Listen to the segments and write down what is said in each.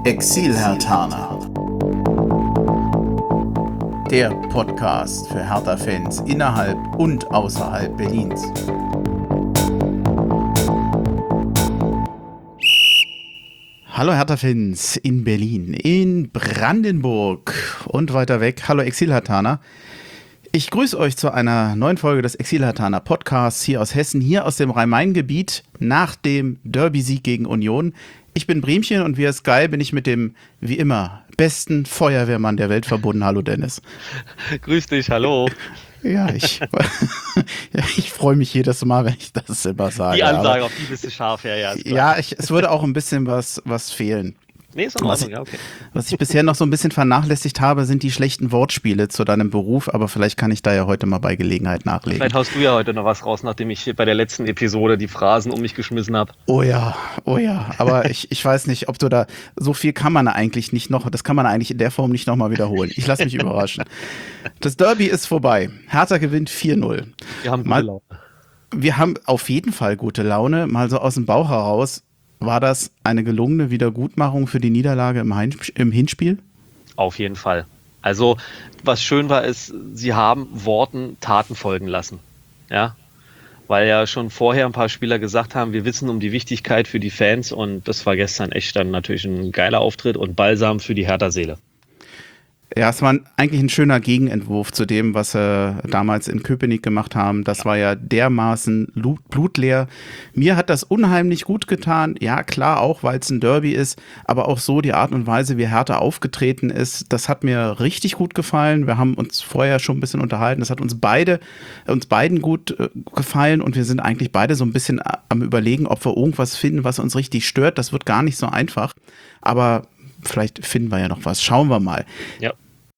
Exil-Herthaner. Der Podcast für Hertha-Fans innerhalb und außerhalb Berlins. Hallo Hertha-Fans in Berlin, in Brandenburg und weiter weg. Hallo Exil-Herthaner. Ich grüße euch zu einer neuen Folge des Exil-Herthaner Podcasts hier aus Hessen, hier aus dem Rhein-Main-Gebiet nach dem Derby-Sieg gegen Union. Ich bin Bremchen und via Sky bin ich mit dem, wie immer, besten Feuerwehrmann der Welt verbunden. Hallo Dennis. Grüß dich, hallo. Ja, ich freue mich jedes Mal, wenn ich das immer sage. Die Ansage, auf die bist du scharf, ja. Ja, es würde auch ein bisschen was fehlen. Nee, ist in Ordnung, ja, okay. Was ich bisher noch so ein bisschen vernachlässigt habe, sind die schlechten Wortspiele zu deinem Beruf, aber vielleicht kann ich da ja heute mal bei Gelegenheit nachlegen. Vielleicht haust du ja heute noch was raus, nachdem ich bei der letzten Episode die Phrasen um mich geschmissen habe. Oh ja, aber ich weiß nicht, ob du da, so viel kann man eigentlich nicht noch, das kann man eigentlich in der Form nicht nochmal wiederholen. Ich lasse mich überraschen. Das Derby ist vorbei. Hertha gewinnt 4-0. Wir haben gute Laune. Wir haben auf jeden Fall gute Laune, mal so aus dem Bauch heraus. War das eine gelungene Wiedergutmachung für die Niederlage im Hinspiel? Auf jeden Fall. Also, was schön war, ist, sie haben Worten Taten folgen lassen. Ja, weil ja schon vorher ein paar Spieler gesagt haben, wir wissen um die Wichtigkeit für die Fans und das war gestern echt dann natürlich ein geiler Auftritt und Balsam für die Hertha-Seele. Ja, es war eigentlich ein schöner Gegenentwurf zu dem, was sie damals in Köpenick gemacht haben. Das war ja dermaßen blutleer. Mir hat das unheimlich gut getan. Ja, klar, auch weil es ein Derby ist, aber auch so die Art und Weise, wie Hertha aufgetreten ist, das hat mir richtig gut gefallen. Wir haben uns vorher schon ein bisschen unterhalten. Das hat uns beiden gut gefallen und wir sind eigentlich beide so ein bisschen am Überlegen, ob wir irgendwas finden, was uns richtig stört. Das wird gar nicht so einfach, aber vielleicht finden wir ja noch was. Schauen wir mal. Ja.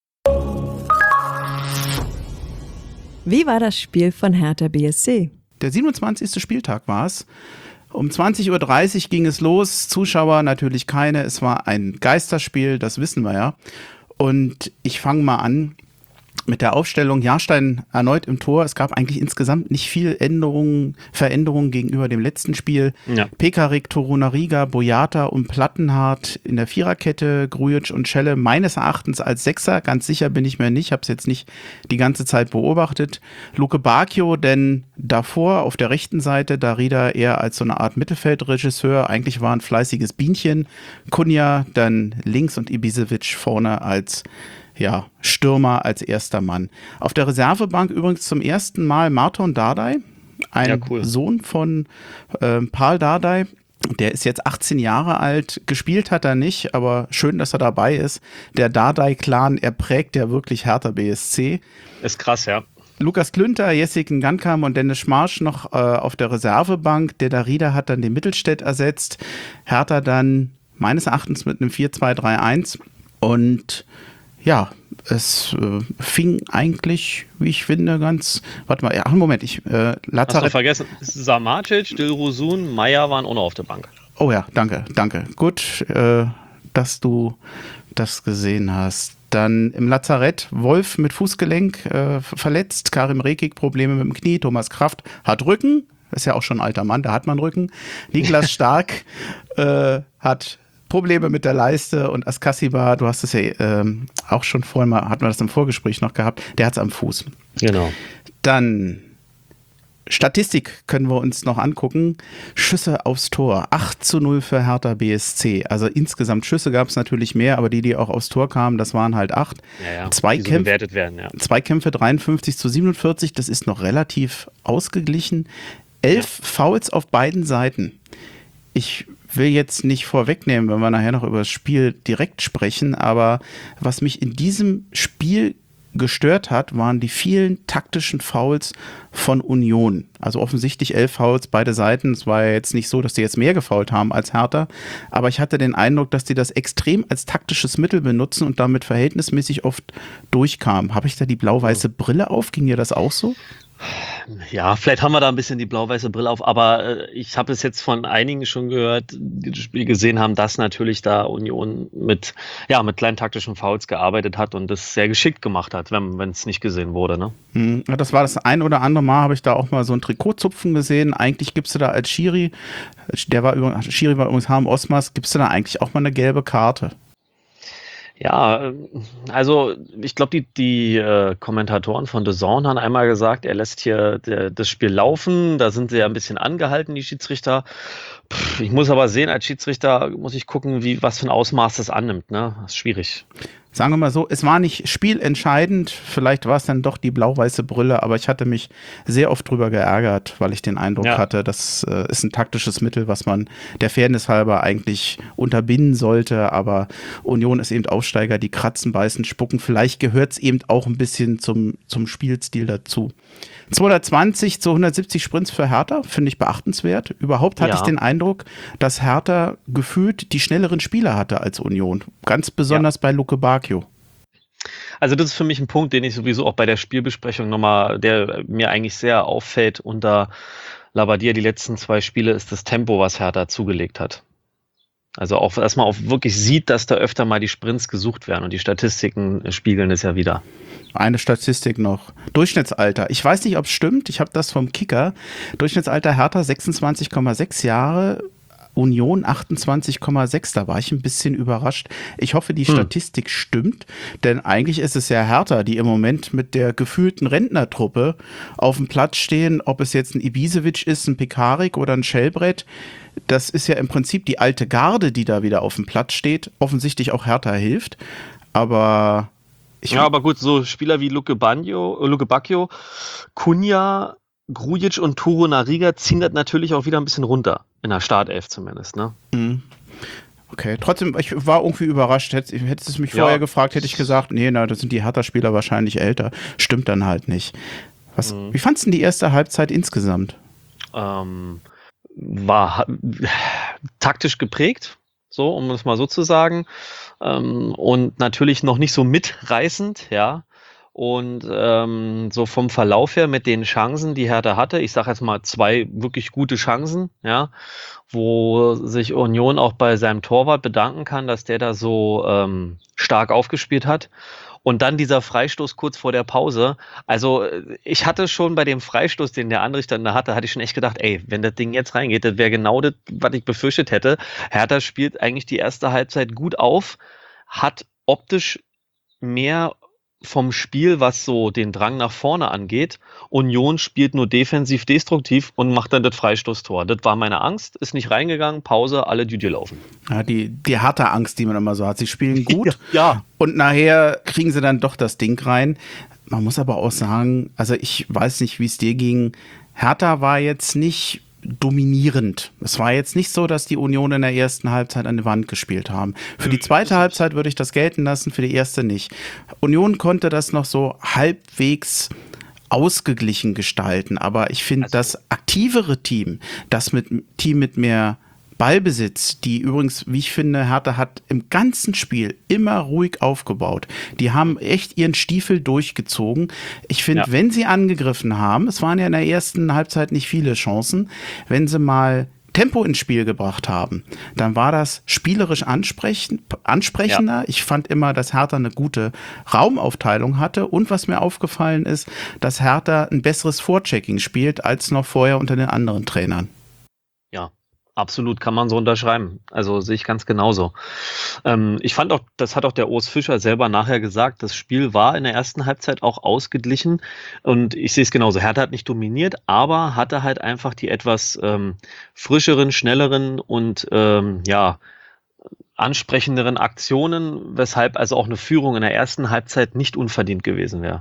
Wie war das Spiel von Hertha BSC? Der 27. Spieltag war es. Um 20:30 Uhr ging es los. Zuschauer natürlich keine. Es war ein Geisterspiel, das wissen wir ja. Und ich fange mal an mit der Aufstellung. Jahrstein erneut im Tor. Es gab eigentlich insgesamt nicht viel Veränderungen gegenüber dem letzten Spiel. Ja. Pekarik, Torunariga, Boyata und Plattenhardt in der Viererkette, Grujic und Schelle meines Erachtens als Sechser. Ganz sicher bin ich mir nicht, habe es jetzt nicht die ganze Zeit beobachtet. Luke Bacchio, denn davor auf der rechten Seite, Darida eher als so eine Art Mittelfeldregisseur. Eigentlich war ein fleißiges Bienchen. Kunja dann links und Ibisevic vorne als Stürmer als erster Mann. Auf der Reservebank übrigens zum ersten Mal Marton Dardai, ein Sohn von Paul Dardai. Der ist jetzt 18 Jahre alt, gespielt hat er nicht, aber schön, dass er dabei ist. Der Dardai-Clan, er prägt ja wirklich Hertha BSC. Ist krass, ja. Lukas Klünter, Jessica Gankam und Dennis Schmarsch noch auf der Reservebank. Der Darida hat dann den Mittelstädt ersetzt. Hertha dann meines Erachtens mit einem 4-2-3-1 und ja, es fing eigentlich, wie ich finde, ganz. Warte mal, Moment, Lazarett. Hast du vergessen? Samacic, Dilrosun, Meier waren auch noch auf der Bank. Oh ja, danke. Gut, dass du das gesehen hast. Dann im Lazarett Wolf mit Fußgelenk verletzt, Karim Rekik Probleme mit dem Knie, Thomas Kraft hat Rücken, ist ja auch schon ein alter Mann, da hat man Rücken. Niklas Stark hat Probleme mit der Leiste und Askasiba, du hast es ja auch schon vorhin mal, hatten wir das im Vorgespräch noch gehabt, der hat es am Fuß. Genau. Dann Statistik können wir uns noch angucken. Schüsse aufs Tor, 8-0 für Hertha BSC. Also insgesamt Schüsse gab es natürlich mehr, aber die auch aufs Tor kamen, das waren halt 8. Ja, Zweikämpfe, bewertet werden, ja. Zweikämpfe 53-47, das ist noch relativ ausgeglichen. 11 Fouls auf beiden Seiten. Ich will jetzt nicht vorwegnehmen, wenn wir nachher noch über das Spiel direkt sprechen, aber was mich in diesem Spiel gestört hat, waren die vielen taktischen Fouls von Union. Also offensichtlich 11 Fouls, beide Seiten. Es war ja jetzt nicht so, dass die jetzt mehr gefoult haben als Hertha, aber ich hatte den Eindruck, dass die das extrem als taktisches Mittel benutzen und damit verhältnismäßig oft durchkamen. Habe ich da die blau-weiße Brille auf? Ging dir das auch so? Ja, vielleicht haben wir da ein bisschen die blau-weiße Brille auf, aber ich habe es jetzt von einigen schon gehört, die das Spiel gesehen haben, dass natürlich da Union mit kleinen taktischen Fouls gearbeitet hat und das sehr geschickt gemacht hat, wenn es nicht gesehen wurde, ne? Ja, das war das ein oder andere Mal, habe ich da auch mal so ein Trikotzupfen gesehen. Eigentlich gibst du da als Schiri, Schiri war übrigens Harm Osmas, gibst du da eigentlich auch mal eine gelbe Karte. Ja, also ich glaube, die Kommentatoren von DAZN haben einmal gesagt, er lässt hier das Spiel laufen. Da sind sie ja ein bisschen angehalten, die Schiedsrichter. Ich muss aber sehen, als Schiedsrichter muss ich gucken, was für ein Ausmaß das annimmt. Ne? Das ist schwierig. Sagen wir mal so, es war nicht spielentscheidend, vielleicht war es dann doch die blau-weiße Brille, aber ich hatte mich sehr oft drüber geärgert, weil ich den Eindruck hatte, das ist ein taktisches Mittel, was man der Fairness halber eigentlich unterbinden sollte, aber Union ist eben Aufsteiger, die kratzen, beißen, spucken, vielleicht gehört es eben auch ein bisschen zum Spielstil dazu. 220 zu 170 Sprints für Hertha, finde ich beachtenswert. Überhaupt hatte ich den Eindruck, dass Hertha gefühlt die schnelleren Spieler hatte als Union. Ganz besonders bei Luke Bacchio. Also das ist für mich ein Punkt, den ich sowieso auch bei der Spielbesprechung nochmal, der mir eigentlich sehr auffällt unter Labbadia die letzten 2 Spiele, ist das Tempo, was Hertha zugelegt hat. Also auch, dass man auch wirklich sieht, dass da öfter mal die Sprints gesucht werden und die Statistiken spiegeln es ja wieder. Eine Statistik noch. Durchschnittsalter. Ich weiß nicht, ob es stimmt. Ich habe das vom Kicker. Durchschnittsalter Hertha 26,6 Jahre. Union 28,6. Da war ich ein bisschen überrascht. Ich hoffe, die Statistik stimmt, denn eigentlich ist es ja Hertha, die im Moment mit der gefühlten Rentnertruppe auf dem Platz stehen, ob es jetzt ein Ibisevic ist, ein Pekarik oder ein Schellbrett. Das ist ja im Prinzip die alte Garde, die da wieder auf dem Platz steht. Offensichtlich auch Hertha hilft, aber aber gut, so Spieler wie Luke Bacchio, Cunha, Grujic und Turo Nariga ziehen das natürlich auch wieder ein bisschen runter. In der Startelf zumindest, ne? Okay, trotzdem, ich war irgendwie überrascht. Hättest du es mich vorher gefragt, hätte ich gesagt, nee, das sind die Hertha-Spieler wahrscheinlich älter. Stimmt dann halt nicht. Wie fandst du die erste Halbzeit insgesamt? War taktisch geprägt, so, um es mal so zu sagen. Und natürlich noch nicht so mitreißend, ja. Und so vom Verlauf her mit den Chancen, die Hertha hatte, ich sage jetzt mal 2 wirklich gute Chancen, ja, wo sich Union auch bei seinem Torwart bedanken kann, dass der da so stark aufgespielt hat. Und dann dieser Freistoß kurz vor der Pause. Also ich hatte schon bei dem Freistoß, den der Anrichter da hatte ich schon echt gedacht, ey, wenn das Ding jetzt reingeht, das wäre genau das, was ich befürchtet hätte. Hertha spielt eigentlich die erste Halbzeit gut auf, hat optisch mehr vom Spiel, was so den Drang nach vorne angeht. Union spielt nur defensiv destruktiv und macht dann das Freistoßtor. Das war meine Angst, ist nicht reingegangen, Pause, alle Düdje laufen. Ja, die harte Angst, die man immer so hat. Sie spielen gut ja. Und nachher kriegen sie dann doch das Ding rein. Man muss aber auch sagen, also ich weiß nicht, wie es dir ging. Hertha war jetzt nicht dominierend. Es war jetzt nicht so, dass die Union in der ersten Halbzeit an die Wand gespielt haben. Für die zweite Halbzeit würde ich das gelten lassen, für die erste nicht. Union konnte das noch so halbwegs ausgeglichen gestalten, aber ich finde, das aktivere Team, das Team mit mehr Ballbesitz, die übrigens, wie ich finde, Hertha hat im ganzen Spiel immer ruhig aufgebaut. Die haben echt ihren Stiefel durchgezogen. Ich finde, wenn sie angegriffen haben, es waren ja in der ersten Halbzeit nicht viele Chancen, wenn sie mal Tempo ins Spiel gebracht haben, dann war das spielerisch ansprechender. Ja. Ich fand immer, dass Hertha eine gute Raumaufteilung hatte und was mir aufgefallen ist, dass Hertha ein besseres Vorchecking spielt als noch vorher unter den anderen Trainern. Ja. Absolut, kann man so unterschreiben. Also sehe ich ganz genauso. Ich fand auch, das hat auch der Urs Fischer selber nachher gesagt, das Spiel war in der ersten Halbzeit auch ausgeglichen und ich sehe es genauso. Hertha hat nicht dominiert, aber hatte halt einfach die etwas frischeren, schnelleren und ansprechenderen Aktionen, weshalb also auch eine Führung in der ersten Halbzeit nicht unverdient gewesen wäre.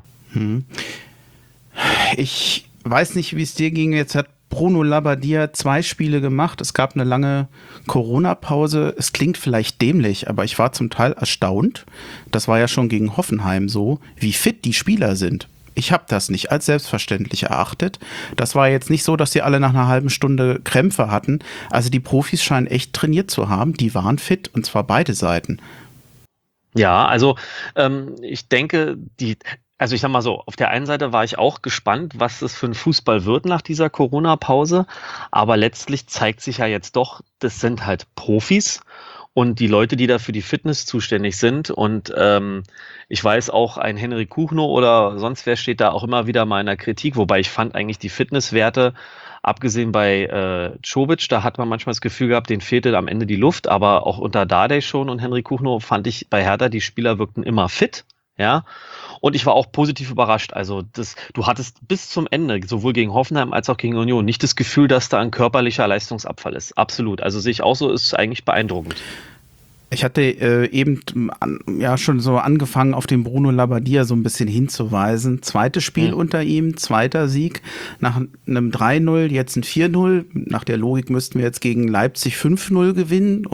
Ich weiß nicht, wie es dir ging. Jetzt hat Bruno Labbadia 2 Spiele gemacht. Es gab eine lange Corona-Pause. Es klingt vielleicht dämlich, aber ich war zum Teil erstaunt. Das war ja schon gegen Hoffenheim so, wie fit die Spieler sind. Ich habe das nicht als selbstverständlich erachtet. Das war jetzt nicht so, dass sie alle nach einer halben Stunde Krämpfe hatten. Also die Profis scheinen echt trainiert zu haben. Die waren fit und zwar beide Seiten. Ja, also ich denke, Also ich sag mal so, auf der einen Seite war ich auch gespannt, was das für ein Fußball wird nach dieser Corona-Pause, aber letztlich zeigt sich ja jetzt doch, das sind halt Profis und die Leute, die da für die Fitness zuständig sind und ich weiß auch, ein Henry Kuchno oder sonst wer steht da auch immer wieder mal in der Kritik, wobei ich fand eigentlich die Fitnesswerte, abgesehen bei Čović, da hat man manchmal das Gefühl gehabt, denen fehlte am Ende die Luft, aber auch unter Dardai schon und Henry Kuchno fand ich bei Hertha, die Spieler wirkten immer fit, ja. Und ich war auch positiv überrascht. Also du hattest bis zum Ende, sowohl gegen Hoffenheim als auch gegen Union, nicht das Gefühl, dass da ein körperlicher Leistungsabfall ist. Absolut. Also sehe ich auch so, ist eigentlich beeindruckend. Ich hatte eben schon so angefangen, auf den Bruno Labbadia so ein bisschen hinzuweisen. Zweites Spiel unter ihm, zweiter Sieg nach einem 3-0, jetzt ein 4-0. Nach der Logik müssten wir jetzt gegen Leipzig 5-0 gewinnen.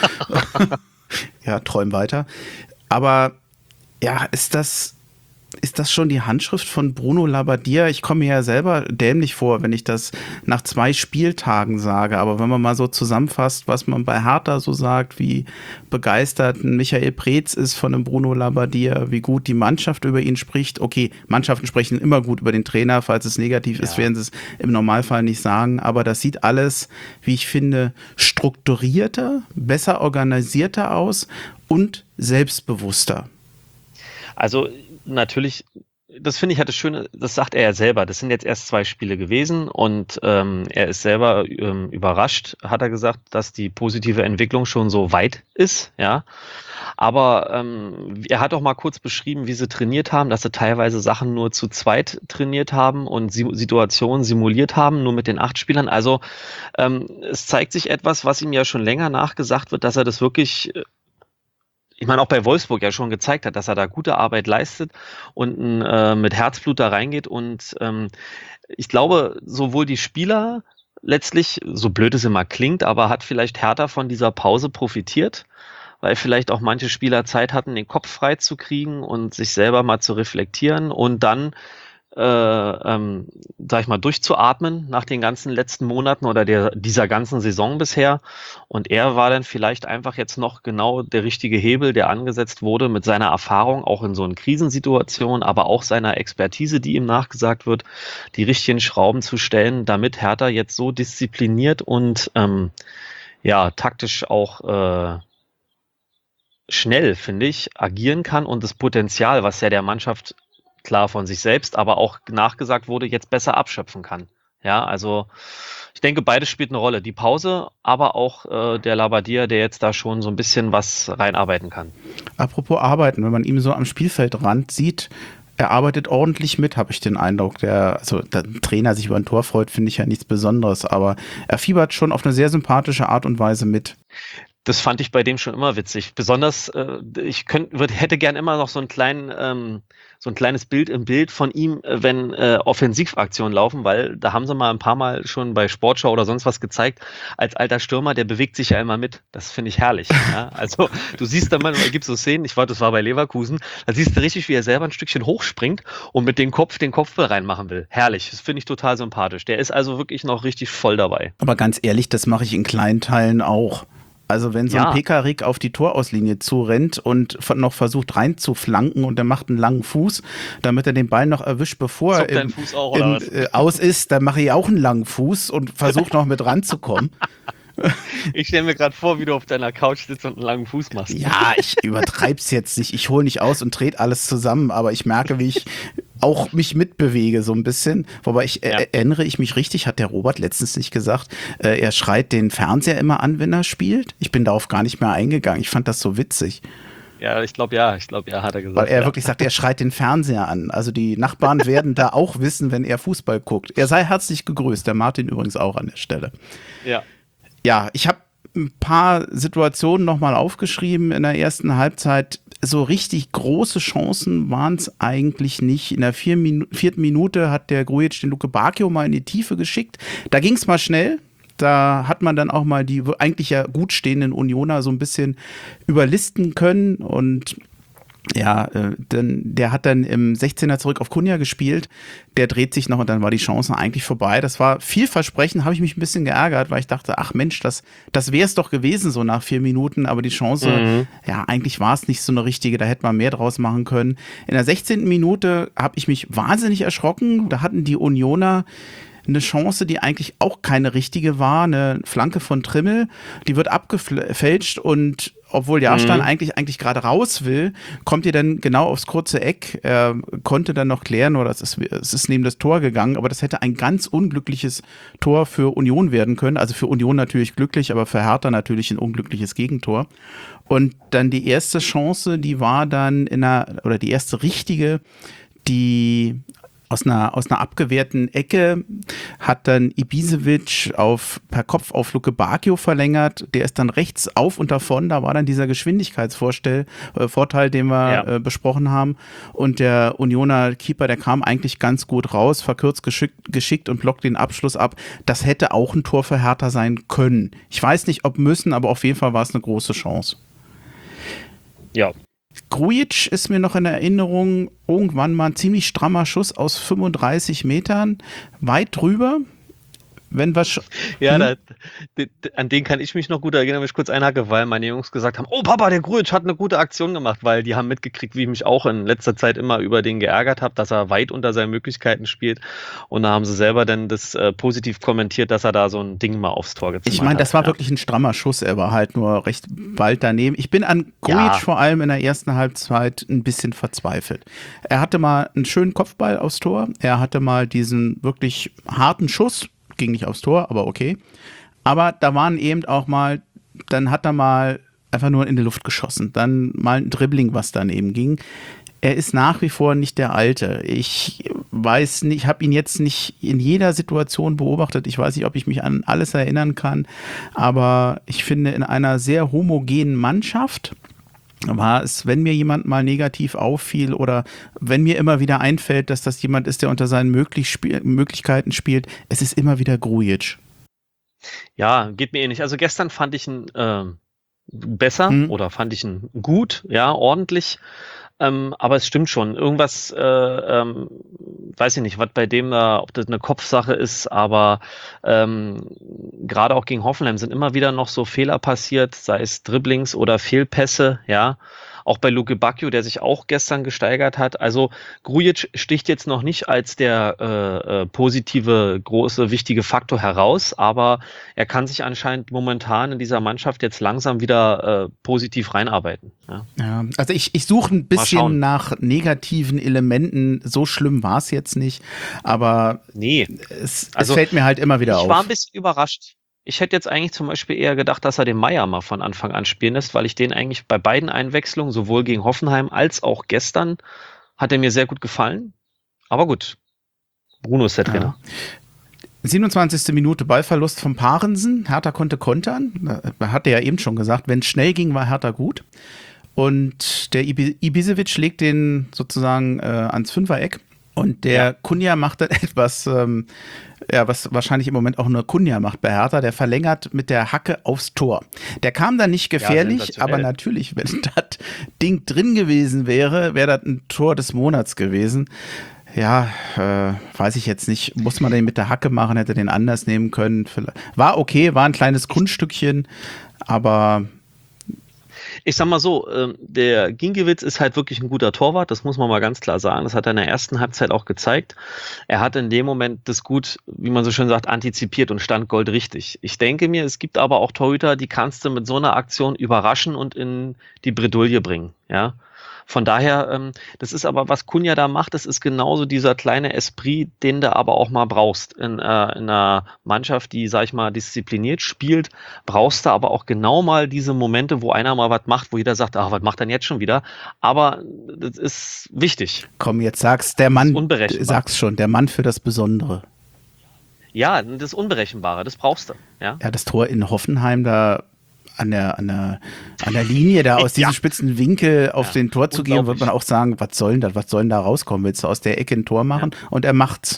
Ja, träum weiter. Aber ja, ist das schon die Handschrift von Bruno Labbadia? Ich komme mir ja selber dämlich vor, wenn ich das nach 2 Spieltagen sage. Aber wenn man mal so zusammenfasst, was man bei Hertha so sagt, wie begeistert Michael Preetz ist von dem Bruno Labbadia, wie gut die Mannschaft über ihn spricht. Okay, Mannschaften sprechen immer gut über den Trainer. Falls es negativ ist, werden sie es im Normalfall nicht sagen. Aber das sieht alles, wie ich finde, strukturierter, besser organisierter aus und selbstbewusster. Also natürlich, das finde ich halt das Schöne, das sagt er ja selber, das sind jetzt erst 2 Spiele gewesen und er ist selber überrascht, hat er gesagt, dass die positive Entwicklung schon so weit ist, ja. Aber er hat auch mal kurz beschrieben, wie sie trainiert haben, dass sie teilweise Sachen nur zu zweit trainiert haben und Situationen simuliert haben, nur mit den 8 Spielern. Also es zeigt sich etwas, was ihm ja schon länger nachgesagt wird, dass er das wirklich, ich meine, auch bei Wolfsburg ja schon gezeigt hat, dass er da gute Arbeit leistet und mit Herzblut da reingeht. Und ich glaube, sowohl die Spieler letztlich, so blöd es immer klingt, aber hat vielleicht Hertha von dieser Pause profitiert, weil vielleicht auch manche Spieler Zeit hatten, den Kopf frei zu kriegen und sich selber mal zu reflektieren und dann sag ich mal, durchzuatmen nach den ganzen letzten Monaten oder dieser ganzen Saison bisher. Und er war dann vielleicht einfach jetzt noch genau der richtige Hebel, der angesetzt wurde mit seiner Erfahrung, auch in so einer Krisensituation, aber auch seiner Expertise, die ihm nachgesagt wird, die richtigen Schrauben zu stellen, damit Hertha jetzt so diszipliniert und taktisch auch schnell, finde ich, agieren kann und das Potenzial, was ja der Mannschaft klar von sich selbst, aber auch nachgesagt wurde, jetzt besser abschöpfen kann. Ja, also ich denke, beides spielt eine Rolle. Die Pause, aber auch der Labbadia, der jetzt da schon so ein bisschen was reinarbeiten kann. Apropos Arbeiten, wenn man ihn so am Spielfeldrand sieht, er arbeitet ordentlich mit, habe ich den Eindruck. Der Trainer sich über ein Tor freut, finde ich ja nichts Besonderes, aber er fiebert schon auf eine sehr sympathische Art und Weise mit. Das fand ich bei dem schon immer witzig. Besonders, hätte gern immer noch so ein kleines Bild im Bild von ihm, wenn Offensivaktionen laufen, weil da haben sie mal ein paar Mal schon bei Sportschau oder sonst was gezeigt, als alter Stürmer, der bewegt sich ja immer mit. Das finde ich herrlich. Ja? Also du siehst da manchmal, gibt es so Szenen, das war bei Leverkusen, da siehst du richtig, wie er selber ein Stückchen hochspringt und mit dem Kopf den Kopfball reinmachen will. Herrlich, das finde ich total sympathisch. Der ist also wirklich noch richtig voll dabei. Aber ganz ehrlich, das mache ich in kleinen Teilen auch. Also wenn so ein Pekarik auf die Torauslinie zurennt und noch versucht reinzuflanken und er macht einen langen Fuß, damit er den Ball noch erwischt, bevor er aus ist, dann mache ich auch einen langen Fuß und versuche noch mit ranzukommen. Ich stelle mir gerade vor, wie du auf deiner Couch sitzt und einen langen Fuß machst. Ja, ich übertreib's jetzt nicht. Ich hole nicht aus und trete alles zusammen, aber ich merke, wie ich auch mich mitbewege so ein bisschen. Wobei erinnere ich mich richtig, hat der Robert letztens nicht gesagt, er schreit den Fernseher immer an, wenn er spielt. Ich bin darauf gar nicht mehr eingegangen. Ich fand das so witzig. Ja, ich glaube, hat er gesagt. Weil er wirklich sagt, er schreit den Fernseher an. Also die Nachbarn werden da auch wissen, wenn er Fußball guckt. Er sei herzlich gegrüßt, der Martin übrigens auch an der Stelle. Ja, ich habe ein paar Situationen nochmal aufgeschrieben in der ersten Halbzeit. So richtig große Chancen waren es eigentlich nicht. In der 4. Minute hat der Grujic den Luke Bacchio mal in die Tiefe geschickt. Da ging es mal schnell. Da hat man dann auch mal die eigentlich ja gut stehenden Unioner so ein bisschen überlisten können. Und Ja, der hat dann im 16er zurück auf Cunha gespielt, der dreht sich noch und dann war die Chance eigentlich vorbei. Das war vielversprechend, habe ich mich ein bisschen geärgert, weil ich dachte, ach Mensch, das wäre es doch gewesen so nach 4 Minuten, aber die Chance, ja, eigentlich war es nicht so eine richtige, da hätte man mehr draus machen können. In der 16. Minute habe ich mich wahnsinnig erschrocken, da hatten die Unioner eine Chance, die eigentlich auch keine richtige war, eine Flanke von Trimmel, die wird abgefälscht und obwohl Jahrstein eigentlich gerade raus will, kommt ihr dann genau aufs kurze Eck. Er konnte dann noch klären, oder es ist neben das Tor gegangen, aber das hätte ein ganz unglückliches Tor für Union werden können. Also für Union natürlich glücklich, aber für Hertha natürlich ein unglückliches Gegentor. Und dann die erste Chance, die war dann oder die erste richtige, die aus einer abgewehrten Ecke hat dann Ibisevic per Kopf auf Luke Bacchio verlängert. Der ist dann rechts auf und davon. Da war dann dieser Geschwindigkeitsvorteil, den wir besprochen haben. Und der Unioner Keeper, der kam eigentlich ganz gut raus, verkürzt geschickt und blockt den Abschluss ab. Das hätte auch ein Tor für Hertha sein können. Ich weiß nicht, ob müssen, aber auf jeden Fall war es eine große Chance. Ja. Grujic ist mir noch in Erinnerung, irgendwann mal ein ziemlich strammer Schuss aus 35 Metern, weit drüber. Wenn was an den kann ich mich noch gut erinnern, wenn ich kurz einhacke, weil meine Jungs gesagt haben, oh Papa, der Grujic hat eine gute Aktion gemacht, weil die haben mitgekriegt, wie ich mich auch in letzter Zeit immer über den geärgert habe, dass er weit unter seinen Möglichkeiten spielt und da haben sie selber dann das positiv kommentiert, dass er da so ein Ding mal aufs Tor gezimmert hat. Ich meine, das war wirklich ein strammer Schuss, er war halt nur recht bald daneben. Ich bin an Grujic vor allem in der ersten Halbzeit ein bisschen verzweifelt. Er hatte mal einen schönen Kopfball aufs Tor, er hatte mal diesen wirklich harten Schuss, ging nicht aufs Tor, aber okay. Aber da waren eben auch mal, dann hat er mal einfach nur in die Luft geschossen. Dann mal ein Dribbling, was daneben ging. Er ist nach wie vor nicht der Alte. Ich weiß nicht, ich habe ihn jetzt nicht in jeder Situation beobachtet. Ich weiß nicht, ob ich mich an alles erinnern kann. Aber ich finde, in einer sehr homogenen Mannschaft war es, wenn mir jemand mal negativ auffiel oder wenn mir immer wieder einfällt, dass das jemand ist, der unter seinen Möglichkeiten spielt, es ist immer wieder Grujic. Ja, geht mir ähnlich. Also gestern fand ich ihn besser oder fand ich ihn gut, ja, ordentlich. Aber es stimmt schon. Irgendwas, weiß ich nicht, was bei dem da, ob das eine Kopfsache ist, aber gerade auch gegen Hoffenheim sind immer wieder noch so Fehler passiert, sei es Dribblings oder Fehlpässe, ja. Auch bei Luke Bacchio, der sich auch gestern gesteigert hat. Also Grujic sticht jetzt noch nicht als der positive, große, wichtige Faktor heraus, aber er kann sich anscheinend momentan in dieser Mannschaft jetzt langsam wieder positiv reinarbeiten. Ja, also ich suche ein bisschen nach negativen Elementen. So schlimm war es jetzt nicht, aber es fällt mir halt immer wieder auf. Ich war ein bisschen überrascht. Ich hätte jetzt eigentlich zum Beispiel eher gedacht, dass er den Meier mal von Anfang an spielen lässt, weil ich den eigentlich bei beiden Einwechslungen, sowohl gegen Hoffenheim als auch gestern, hat er mir sehr gut gefallen. Aber gut, Bruno ist der Trainer. 27. Minute Ballverlust von Parensen. Hertha konnte kontern. Da hat er ja eben schon gesagt, wenn es schnell ging, war Hertha gut. Und der Ibisevic legt den sozusagen ans Fünfereck. Und der Cunha macht dann etwas, was wahrscheinlich im Moment auch nur Cunha macht bei Hertha. Der verlängert mit der Hacke aufs Tor. Der kam dann nicht gefährlich, aber natürlich, wenn das Ding drin gewesen wäre das ein Tor des Monats gewesen. Ja, weiß ich jetzt nicht. Muss man den mit der Hacke machen, hätte den anders nehmen können. War okay, war ein kleines Kunststückchen, aber ich sag mal so, der Gingiewicz ist halt wirklich ein guter Torwart, das muss man mal ganz klar sagen. Das hat er in der ersten Halbzeit auch gezeigt. Er hat in dem Moment das gut, wie man so schön sagt, antizipiert und stand goldrichtig. Ich denke mir, es gibt aber auch Torhüter, die kannst du mit so einer Aktion überraschen und in die Bredouille bringen, ja. Von daher, das ist aber, was Cunha da macht, das ist genauso dieser kleine Esprit, den du aber auch mal brauchst. In einer Mannschaft, die, sag ich mal, diszipliniert spielt, brauchst du aber auch genau mal diese Momente, wo einer mal was macht, wo jeder sagt, ach, was macht er denn jetzt schon wieder? Aber das ist wichtig. Komm, jetzt sag's, der Mann, sag's schon, der Mann für das Besondere. Ja, das Unberechenbare, das brauchst du. Ja, das Tor in Hoffenheim da an der Linie da aus diesem spitzen Winkel auf den Tor zu gehen, wird man auch sagen, was soll denn da rauskommen? Willst du aus der Ecke ein Tor machen? Ja. Und er macht's.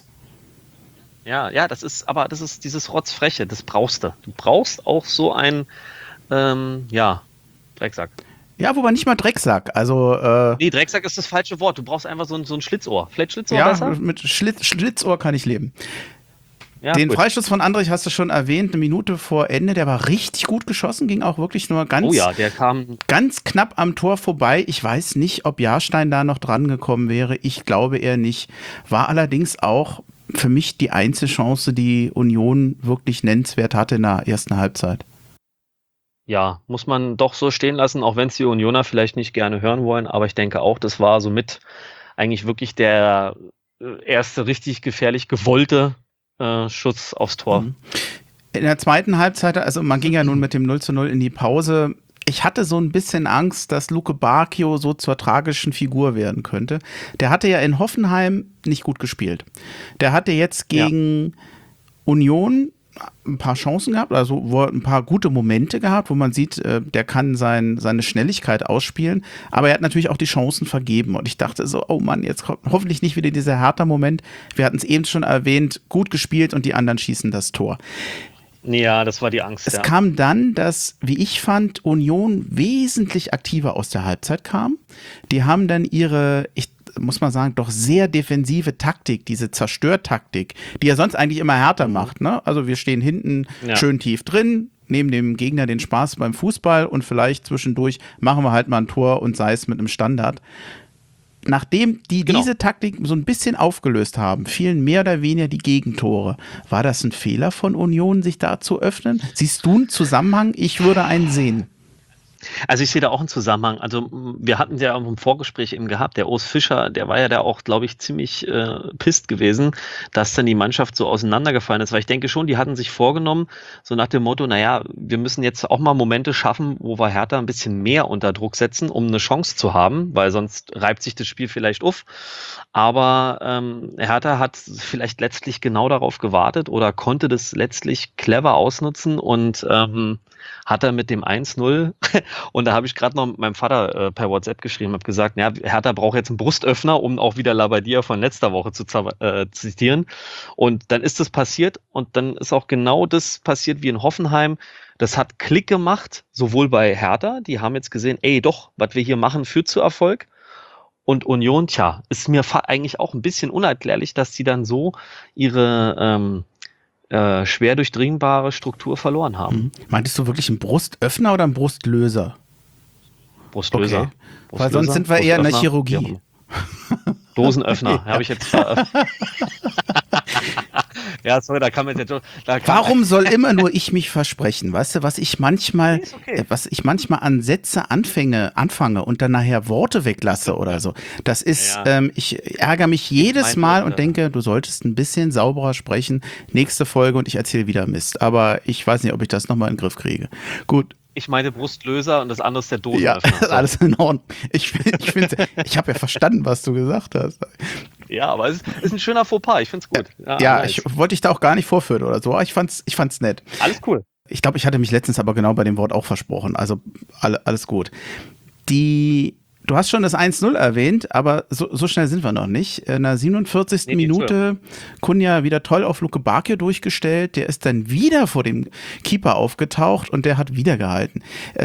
Ja, das ist dieses Rotzfreche, das brauchst du. Du brauchst auch so ein, Drecksack. Ja, wobei nicht mal Drecksack. Also, Nee, Drecksack ist das falsche Wort. Du brauchst einfach so ein Schlitzohr. Vielleicht Schlitzohr ja, besser? mit Schlitzohr kann ich leben. Ja, Den gut. Freistoß von Andrich hast du schon erwähnt, eine Minute vor Ende, der war richtig gut geschossen, ging auch wirklich nur Oh ja, der kam. ganz knapp am Tor vorbei. Ich weiß nicht, ob Jahrstein da noch dran gekommen wäre. Ich glaube eher nicht. War allerdings auch für mich die einzige Chance, die Union wirklich nennenswert hatte in der ersten Halbzeit. Ja, muss man doch so stehen lassen, auch wenn es die Unioner vielleicht nicht gerne hören wollen, aber ich denke auch, das war somit eigentlich wirklich der erste richtig gefährlich gewollte Schuss aufs Tor. In der zweiten Halbzeit, also man ging ja nun mit dem 0:0 in die Pause. Ich hatte so ein bisschen Angst, dass Luke Bacchio so zur tragischen Figur werden könnte. Der hatte ja in Hoffenheim nicht gut gespielt. Der hatte jetzt gegen Union ein paar Chancen gehabt, also wo er ein paar gute Momente gehabt, wo man sieht, der kann seine Schnelligkeit ausspielen, aber er hat natürlich auch die Chancen vergeben und ich dachte so, oh Mann, jetzt kommt hoffentlich nicht wieder dieser Hertha-Moment. Wir hatten es eben schon erwähnt, gut gespielt und die anderen schießen das Tor. Ja, das war die Angst. Es kam dann, dass, wie ich fand, Union wesentlich aktiver aus der Halbzeit kam. Die haben dann ihre, muss man sagen, doch sehr defensive Taktik, diese Zerstörtaktik, die ja sonst eigentlich immer härter macht. Ne? Also wir stehen hinten schön tief drin, nehmen dem Gegner den Spaß beim Fußball und vielleicht zwischendurch machen wir halt mal ein Tor und sei es mit einem Standard. Nachdem die diese Taktik so ein bisschen aufgelöst haben, fielen mehr oder weniger die Gegentore. War das ein Fehler von Union, sich da zu öffnen? Siehst du einen Zusammenhang? Ich würde einen sehen. Also ich sehe da auch einen Zusammenhang. Also wir hatten ja im Vorgespräch eben gehabt, der Urs Fischer, der war ja da auch, glaube ich, ziemlich pisst gewesen, dass dann die Mannschaft so auseinandergefallen ist. Weil ich denke schon, die hatten sich vorgenommen, so nach dem Motto, naja, wir müssen jetzt auch mal Momente schaffen, wo wir Hertha ein bisschen mehr unter Druck setzen, um eine Chance zu haben, weil sonst reibt sich das Spiel vielleicht auf. Aber Hertha hat vielleicht letztlich genau darauf gewartet oder konnte das letztlich clever ausnutzen und hat er mit dem 1:0 und da habe ich gerade noch mit meinem Vater per WhatsApp geschrieben, habe gesagt, ja, Hertha braucht jetzt einen Brustöffner, um auch wieder Labbadia von letzter Woche zu zitieren. Und dann ist das passiert und dann ist auch genau das passiert wie in Hoffenheim. Das hat Klick gemacht, sowohl bei Hertha, die haben jetzt gesehen, ey doch, was wir hier machen, führt zu Erfolg. Und Union, tja, ist mir eigentlich auch ein bisschen unerklärlich, dass die dann so ihre schwer durchdringbare Struktur verloren haben. Meintest du wirklich einen Brustöffner oder einen Brustlöser? Brustlöser. Okay. Weil sonst sind wir eher in der Chirurgie. Dosenöffner, habe ich jetzt. Ja, sorry, da kann man jetzt. Warum soll immer nur ich mich versprechen? Weißt du, was ich manchmal an Sätze anfange und dann nachher Worte weglasse oder so. Das ist, ich ärgere mich jedes Mal und denke, du solltest ein bisschen sauberer sprechen. Nächste Folge und ich erzähle wieder Mist. Aber ich weiß nicht, ob ich das nochmal in den Griff kriege. Gut. Ich meine Brustlöser und das andere ist der Dosenöffner. Ja, alles in Ordnung. Ich habe ja verstanden, was du gesagt hast. Ja, aber es ist ein schöner Fauxpas. Ich finde es gut. Ja, nice. Ich wollte dich da auch gar nicht vorführen oder so. Aber ich fand's nett. Alles cool. Ich glaube, ich hatte mich letztens aber genau bei dem Wort auch versprochen. Also alles gut. Du hast schon das 1:0 erwähnt, aber so schnell sind wir noch nicht. In der 47. Minute Kunja wieder toll auf Luke Bacchio durchgestellt. Der ist dann wieder vor dem Keeper aufgetaucht und der hat wieder gehalten.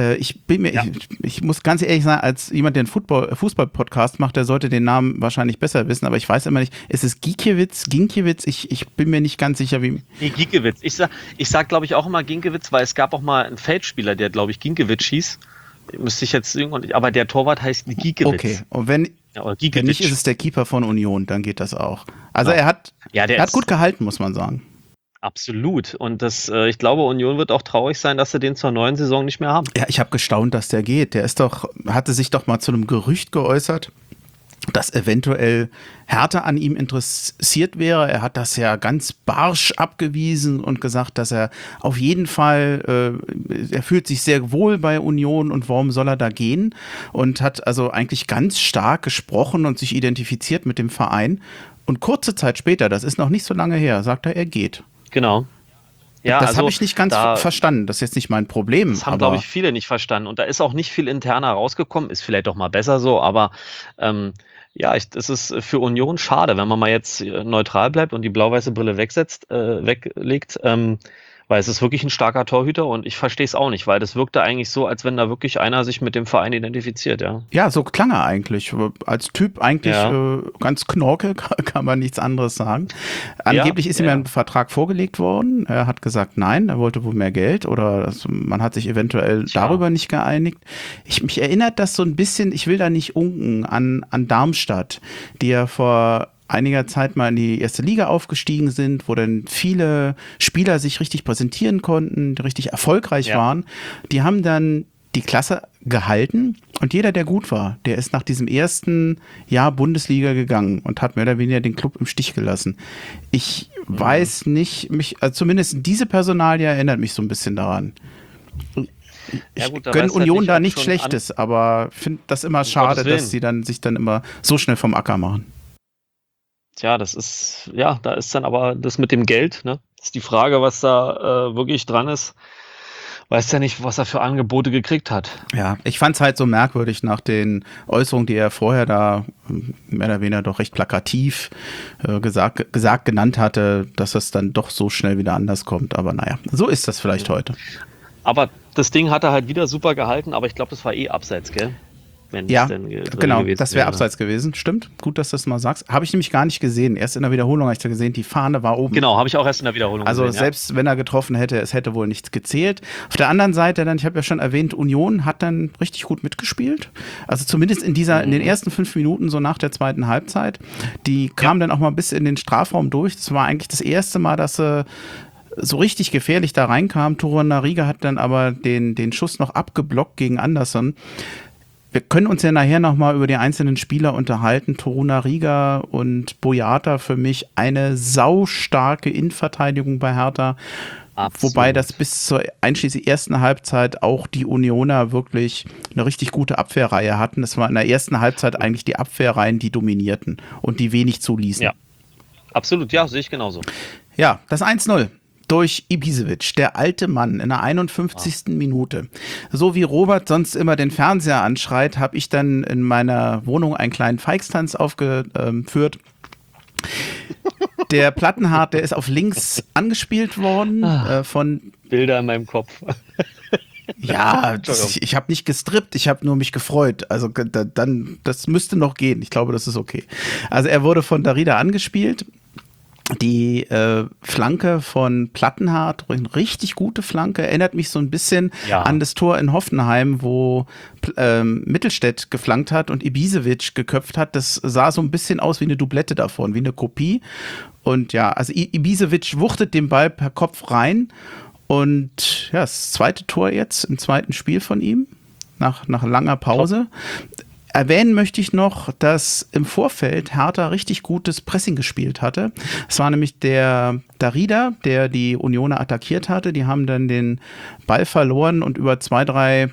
Ich muss ganz ehrlich sagen, als jemand, der einen Fußball-Podcast macht, der sollte den Namen wahrscheinlich besser wissen, aber ich weiß immer nicht, ist es Ginkiewicz? Ich bin mir nicht ganz sicher, wie... Nee, Ginkiewicz. Ich sag glaube ich auch immer Ginkiewicz, weil es gab auch mal einen Feldspieler, der glaube ich Ginkiewicz hieß. Müsste ich jetzt aber der Torwart heißt Giekewitz. Okay, und wenn nicht, ist es der Keeper von Union, dann geht das auch. Also er hat gut gehalten, muss man sagen. Absolut. Und ich glaube, Union wird auch traurig sein, dass sie den zur neuen Saison nicht mehr haben. Ja, ich habe gestaunt, dass der geht. Hatte sich doch mal zu einem Gerücht geäußert, dass eventuell Hertha an ihm interessiert wäre. Er hat das ja ganz barsch abgewiesen und gesagt, dass er auf jeden Fall, er fühlt sich sehr wohl bei Union und warum soll er da gehen? Und hat also eigentlich ganz stark gesprochen und sich identifiziert mit dem Verein. Und kurze Zeit später, das ist noch nicht so lange her, sagt er geht. Genau. Ja, das habe ich nicht ganz verstanden. Das ist jetzt nicht mein Problem. Das haben, glaube ich, viele nicht verstanden. Und da ist auch nicht viel interner rausgekommen. Ist vielleicht auch mal besser so, aber das ist für Union schade, wenn man mal jetzt neutral bleibt und die blau-weiße Brille weglegt, weil Weil es ist wirklich ein starker Torhüter und ich verstehe es auch nicht, weil das wirkte eigentlich so, als wenn da wirklich einer sich mit dem Verein identifiziert, ja. Ja, so klang er eigentlich. Als Typ eigentlich ganz knorke, kann man nichts anderes sagen. Angeblich ist ihm ein Vertrag vorgelegt worden. Er hat gesagt, nein, er wollte wohl mehr Geld oder man hat sich eventuell darüber nicht geeinigt. Mich erinnert das so ein bisschen, ich will da nicht unken, an Darmstadt, die ja vor einiger Zeit mal in die erste Liga aufgestiegen sind, wo dann viele Spieler sich richtig präsentieren konnten, die richtig erfolgreich waren. Die haben dann die Klasse gehalten und jeder, der gut war, der ist nach diesem ersten Jahr Bundesliga gegangen und hat mehr oder weniger den Club im Stich gelassen. Ich weiß nicht, also zumindest diese Personalie erinnert mich so ein bisschen daran. Ich gönne Union da nichts Schlechtes, aber finde das immer schade, dass sie dann sich dann immer so schnell vom Acker machen. Tja, da ist dann aber das mit dem Geld, ne? Das ist die Frage, was da wirklich dran ist. Weiß ja nicht, was er für Angebote gekriegt hat. Ja, ich fand es halt so merkwürdig nach den Äußerungen, die er vorher da mehr oder weniger doch recht plakativ genannt hatte, dass es dann doch so schnell wieder anders kommt. Aber naja, so ist das vielleicht heute. Aber das Ding hat er halt wieder super gehalten, aber ich glaube, das war abseits, gell? Ja, genau, das wäre abseits gewesen. Stimmt, gut, dass du das mal sagst. Habe ich nämlich gar nicht gesehen. Erst in der Wiederholung habe ich da gesehen, die Fahne war oben. Genau, habe ich auch erst in der Wiederholung gesehen. Also selbst wenn er getroffen hätte, es hätte wohl nichts gezählt. Auf der anderen Seite dann, ich habe ja schon erwähnt, Union hat dann richtig gut mitgespielt. Also zumindest in den ersten 5 Minuten, so nach der zweiten Halbzeit. Die kamen dann auch mal bis in den Strafraum durch. Das war eigentlich das erste Mal, dass sie so richtig gefährlich da reinkam. Torunariga hat dann aber den Schuss noch abgeblockt gegen Anderson. Wir können uns ja nachher nochmal über die einzelnen Spieler unterhalten. Torunariga und Boyata für mich eine saustarke Innenverteidigung bei Hertha. Absolut. Wobei das bis zur einschließlich ersten Halbzeit auch die Unioner wirklich eine richtig gute Abwehrreihe hatten. Es war in der ersten Halbzeit eigentlich die Abwehrreihen, die dominierten und die wenig zuließen. Ja, absolut, ja, sehe ich genauso. Ja, das 1-0. Durch Ibisevic, der alte Mann, in der 51. Minute. So wie Robert sonst immer den Fernseher anschreit, habe ich dann in meiner Wohnung einen kleinen Feixtanz aufgeführt. Der Plattenhardt, der ist auf links angespielt worden von Bilder in meinem Kopf. Ja, ich habe nicht gestrippt, ich habe nur mich gefreut. Also dann, das müsste noch gehen. Ich glaube, das ist okay. Also er wurde von Darida angespielt. Die Flanke von Plattenhardt, eine richtig gute Flanke, erinnert mich so ein bisschen an das Tor in Hoffenheim, wo Mittelstädt geflankt hat und Ibisevic geköpft hat. Das sah so ein bisschen aus wie eine Doublette davon, wie eine Kopie. Und ja, also Ibisevic wuchtet den Ball per Kopf rein und ja, das zweite Tor jetzt im zweiten Spiel von ihm, nach langer Pause. Erwähnen möchte ich noch, dass im Vorfeld Hertha richtig gutes Pressing gespielt hatte. Es war nämlich der Darida, der die Unioner attackiert hatte. Die haben dann den Ball verloren und über 2, 3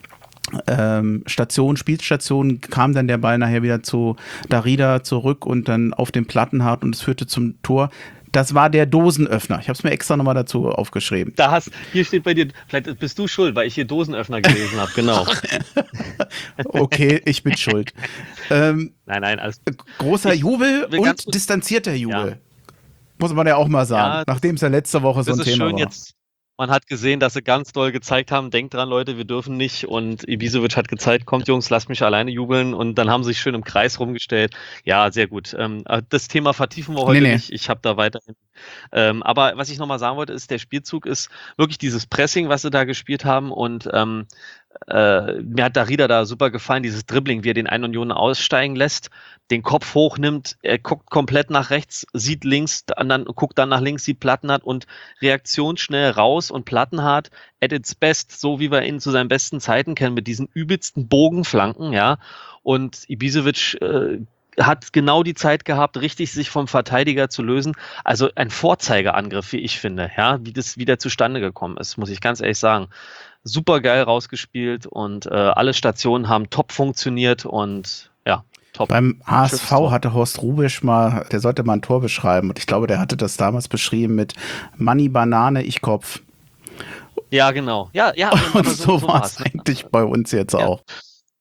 Spielstationen kam dann der Ball nachher wieder zu Darida zurück und dann auf den Plattenhardt und es führte zum Tor. Das war der Dosenöffner. Ich habe es mir extra nochmal dazu aufgeschrieben. Hier steht bei dir, vielleicht bist du schuld, weil ich hier Dosenöffner gelesen habe, genau. Okay, ich bin schuld. Nein, alles großer Jubel und distanzierter Jubel. Ja. Muss man ja auch mal sagen, nachdem es ja letzte Woche so ein Thema war. Jetzt, man hat gesehen, dass sie ganz doll gezeigt haben, denkt dran Leute, wir dürfen nicht, und Ibisevic hat gezeigt, kommt Jungs, lasst mich alleine jubeln, und dann haben sie sich schön im Kreis rumgestellt. Ja, sehr gut. Das Thema vertiefen wir heute nicht, ich habe da weiterhin. Aber was ich nochmal sagen wollte, ist, der Spielzug ist wirklich dieses Pressing, was sie da gespielt haben, und mir hat Darida da super gefallen, dieses Dribbling, wie er den einen Union aussteigen lässt, den Kopf hochnimmt, er guckt komplett nach rechts, sieht links, guckt dann nach links, sieht Plattenhardt und reaktionsschnell raus, und Plattenhardt at its best, so wie wir ihn zu seinen besten Zeiten kennen, mit diesen übelsten Bogenflanken, ja, und Ibisevic hat genau die Zeit gehabt, richtig sich vom Verteidiger zu lösen. Also ein Vorzeigeangriff, wie ich finde, ja, wie das wieder zustande gekommen ist, muss ich ganz ehrlich sagen. Super geil rausgespielt, und alle Stationen haben top funktioniert, und ja, top. Beim HSV hatte Horst Rubisch mal, der sollte mal ein Tor beschreiben, und ich glaube, der hatte das damals beschrieben mit Manni, Banane, ich Kopf. Ja, genau. Ja, und so war es eigentlich bei uns jetzt auch. Und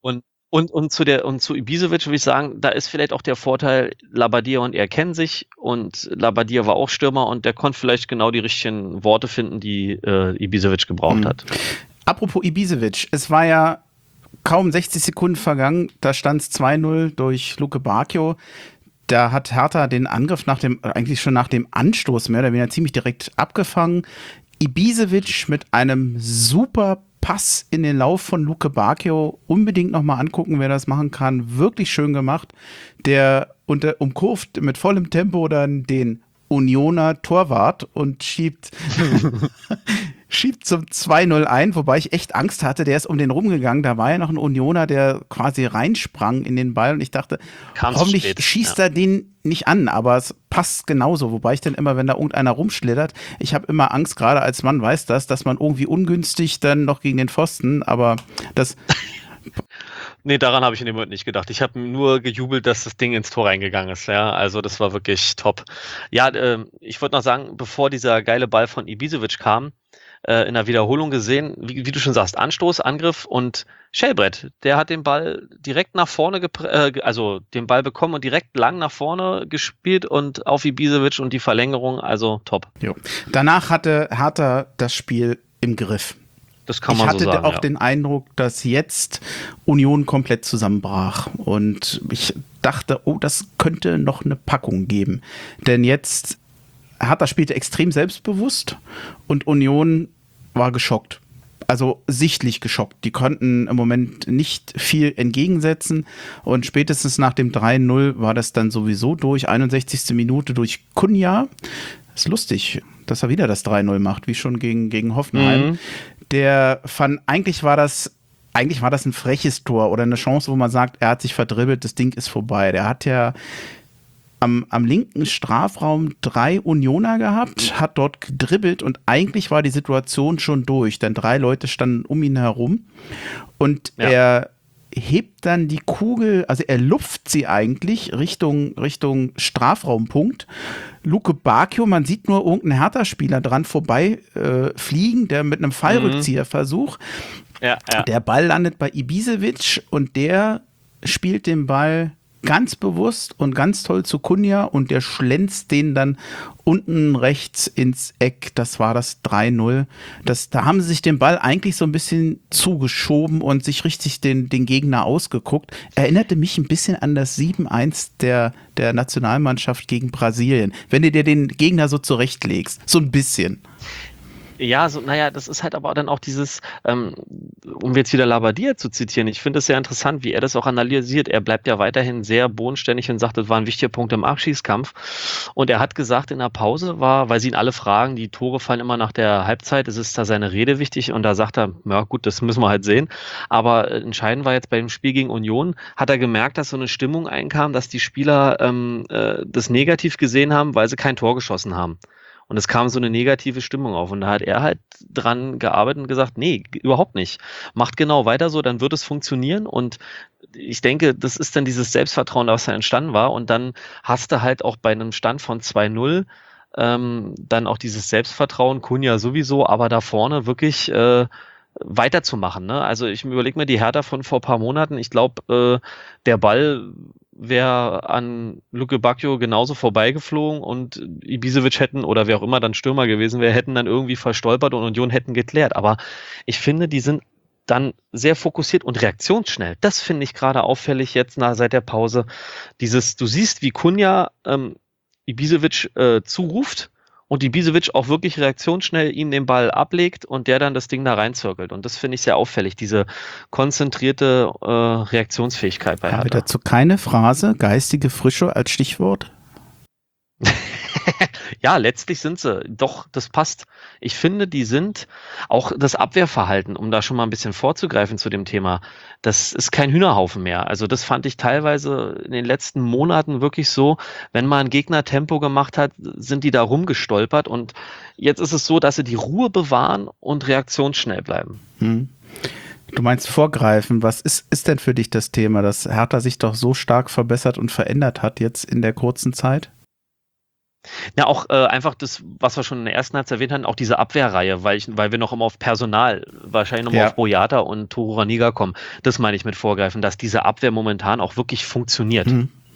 Und zu Ibisevic würde ich sagen, da ist vielleicht auch der Vorteil, Labbadia und er kennen sich und Labbadia war auch Stürmer und der konnte vielleicht genau die richtigen Worte finden, die Ibisevic gebraucht hat. Apropos Ibisevic, es war ja kaum 60 Sekunden vergangen, da stand es 2-0 durch Luke Bacchio. Da hat Hertha den Angriff eigentlich schon nach dem Anstoß mehr oder weniger ziemlich direkt abgefangen. Ibisevic mit einem super Pass in den Lauf von Luke Bacchio, unbedingt nochmal angucken, wer das machen kann. Wirklich schön gemacht. Der umkurvt mit vollem Tempo dann den Unioner Torwart und schiebt zum 2-0 ein, wobei ich echt Angst hatte, der ist um den rumgegangen, da war ja noch ein Unioner, der quasi reinsprang in den Ball und ich dachte, hoffentlich schießt er den nicht an, aber es passt genauso, wobei ich dann immer, wenn da irgendeiner rumschlittert, ich habe immer Angst, gerade als Mann weiß das, dass man irgendwie ungünstig dann noch gegen den Pfosten, aber das... Nee, daran habe ich in dem Moment nicht gedacht. Ich habe nur gejubelt, dass das Ding ins Tor reingegangen ist. Ja, also das war wirklich top. Ja, ich wollte noch sagen, bevor dieser geile Ball von Ibisevic kam, in der Wiederholung gesehen, wie du schon sagst, Anstoß, Angriff und Schellbrett. Der hat den Ball direkt nach vorne, also den Ball bekommen und direkt lang nach vorne gespielt und auf Ibisevic und die Verlängerung, also top. Jo. Danach hatte Hertha das Spiel im Griff. Das kann man so sagen. Ich hatte auch den Eindruck, dass jetzt Union komplett zusammenbrach. Und ich dachte, oh, das könnte noch eine Packung geben. Denn jetzt, Hertha spielte extrem selbstbewusst und Union war geschockt. Also sichtlich geschockt. Die konnten im Moment nicht viel entgegensetzen. Und spätestens nach dem 3-0 war das dann sowieso durch. 61. Minute durch Cunha. Ist lustig, dass er wieder das 3-0 macht, wie schon gegen Hoffenheim. Eigentlich war das ein freches Tor oder eine Chance, wo man sagt, er hat sich verdribbelt, das Ding ist vorbei. Der hat ja am linken Strafraum 3 Unioner gehabt, hat dort gedribbelt und eigentlich war die Situation schon durch, denn 3 Leute standen um ihn herum und er hebt dann die Kugel, also er lupft sie eigentlich Richtung Strafraumpunkt. Luke Bacchio, man sieht nur irgendeinen Hertha-Spieler dran vorbei fliegen, der mit einem Fallrückzieherversuch. Der Ball landet bei Ibisevic und der spielt den Ball ganz bewusst und ganz toll zu Cunha und der schlänzt den dann unten rechts ins Eck. Das war das 3-0. Da haben sie sich den Ball eigentlich so ein bisschen zugeschoben und sich richtig den Gegner ausgeguckt. Erinnerte mich ein bisschen an das 7-1 der Nationalmannschaft gegen Brasilien. Wenn du dir den Gegner so zurechtlegst. So ein bisschen. Ja, das ist halt aber dann auch dieses, um jetzt wieder Labbadia zu zitieren, ich finde es sehr interessant, wie er das auch analysiert. Er bleibt ja weiterhin sehr bodenständig und sagt, das war ein wichtiger Punkt im Abschießkampf. Und er hat gesagt, in der Pause weil sie ihn alle fragen, die Tore fallen immer nach der Halbzeit, es ist da seine Rede wichtig und da sagt er, ja gut, das müssen wir halt sehen. Aber entscheidend war jetzt bei dem Spiel gegen Union, hat er gemerkt, dass so eine Stimmung einkam, dass die Spieler das negativ gesehen haben, weil sie kein Tor geschossen haben. Und es kam so eine negative Stimmung auf. Und da hat er halt dran gearbeitet und gesagt, nee, überhaupt nicht. Macht genau weiter so, dann wird es funktionieren. Und ich denke, das ist dann dieses Selbstvertrauen, was da entstanden war. Und dann hast du halt auch bei einem Stand von 2-0 dann auch dieses Selbstvertrauen, Cunha sowieso, aber da vorne wirklich weiterzumachen. Ne? Also ich überlege mir die Hertha von vor ein paar Monaten. Ich glaube, der Ball wäre an Luke Bacchio genauso vorbeigeflogen und Ibisevic hätten, oder wer auch immer dann Stürmer gewesen wäre, hätten dann irgendwie verstolpert und Union hätten geklärt. Aber ich finde, die sind dann sehr fokussiert und reaktionsschnell. Das finde ich gerade auffällig jetzt seit der Pause. Du siehst, wie Cunha Ibisevic zuruft und Ibisevic auch wirklich reaktionsschnell ihm den Ball ablegt und der dann das Ding da reinzirkelt. Und das finde ich sehr auffällig, diese konzentrierte Reaktionsfähigkeit bei Hertha. Haben wir dazu keine Phrase, geistige Frische als Stichwort? Ja, letztlich sind sie. Doch, das passt. Ich finde, die sind auch das Abwehrverhalten, um da schon mal ein bisschen vorzugreifen zu dem Thema, das ist kein Hühnerhaufen mehr. Also das fand ich teilweise in den letzten Monaten wirklich so, wenn mal ein Gegner Tempo gemacht hat, sind die da rumgestolpert und jetzt ist es so, dass sie die Ruhe bewahren und reaktionsschnell bleiben. Du meinst vorgreifen. Was ist denn für dich das Thema, dass Hertha sich doch so stark verbessert und verändert hat jetzt in der kurzen Zeit? Ja, auch einfach das, was wir schon in der ersten Halbzeit erwähnt hatten, auch diese Abwehrreihe, weil wir noch immer auf Personal, wahrscheinlich nochmal auf Boyata und Toru Raniga kommen. Das meine ich mit Vorgreifen, dass diese Abwehr momentan auch wirklich funktioniert.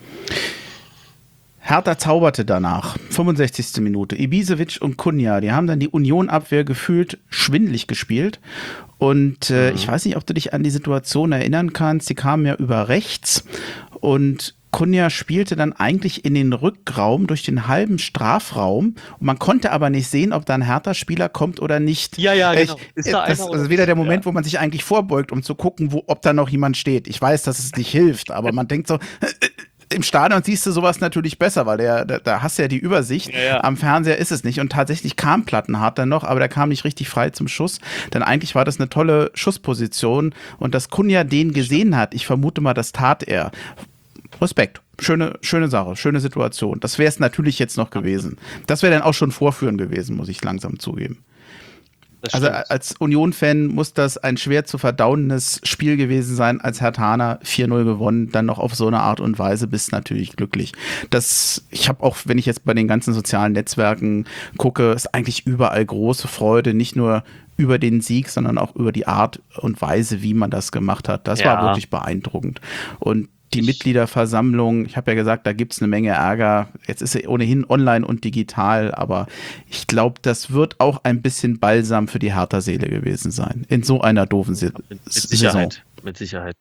Hertha zauberte danach, 65. Minute. Ibisevic und Cunha, die haben dann die Union-Abwehr gefühlt schwindelig gespielt. Und ich weiß nicht, ob du dich an die Situation erinnern kannst. Die kamen ja über rechts und Cunha spielte dann eigentlich in den Rückraum durch den halben Strafraum. Und man konnte aber nicht sehen, ob da ein Hertha-Spieler kommt oder nicht. Ja, genau. Ist da das ist wieder der Moment, wo man sich eigentlich vorbeugt, um zu gucken, ob da noch jemand steht. Ich weiß, dass es nicht hilft, aber man denkt so, im Stadion siehst du sowas natürlich besser, weil da hast du ja die Übersicht. Ja. Am Fernseher ist es nicht. Und tatsächlich kam Plattenhardt dann noch, aber der kam nicht richtig frei zum Schuss. Denn eigentlich war das eine tolle Schussposition. Und dass Cunha den gesehen hat, ich vermute mal, das tat er. Respekt. Schöne Sache, schöne Situation. Das wäre es natürlich jetzt noch gewesen. Das wäre dann auch schon Vorführen gewesen, muss ich langsam zugeben. Also als Union-Fan muss das ein schwer zu verdauendes Spiel gewesen sein, als Herthaner 4-0 gewonnen, dann noch auf so eine Art und Weise, bist natürlich glücklich. Ich habe auch, wenn ich jetzt bei den ganzen sozialen Netzwerken gucke, ist eigentlich überall große Freude, nicht nur über den Sieg, sondern auch über die Art und Weise, wie man das gemacht hat. Das war wirklich beeindruckend. Und die Mitgliederversammlung, ich habe ja gesagt, da gibt es eine Menge Ärger. Jetzt ist sie ohnehin online und digital, aber ich glaube, das wird auch ein bisschen Balsam für die Hertha-Seele gewesen sein. In so einer doofen Saison. Mit Sicherheit.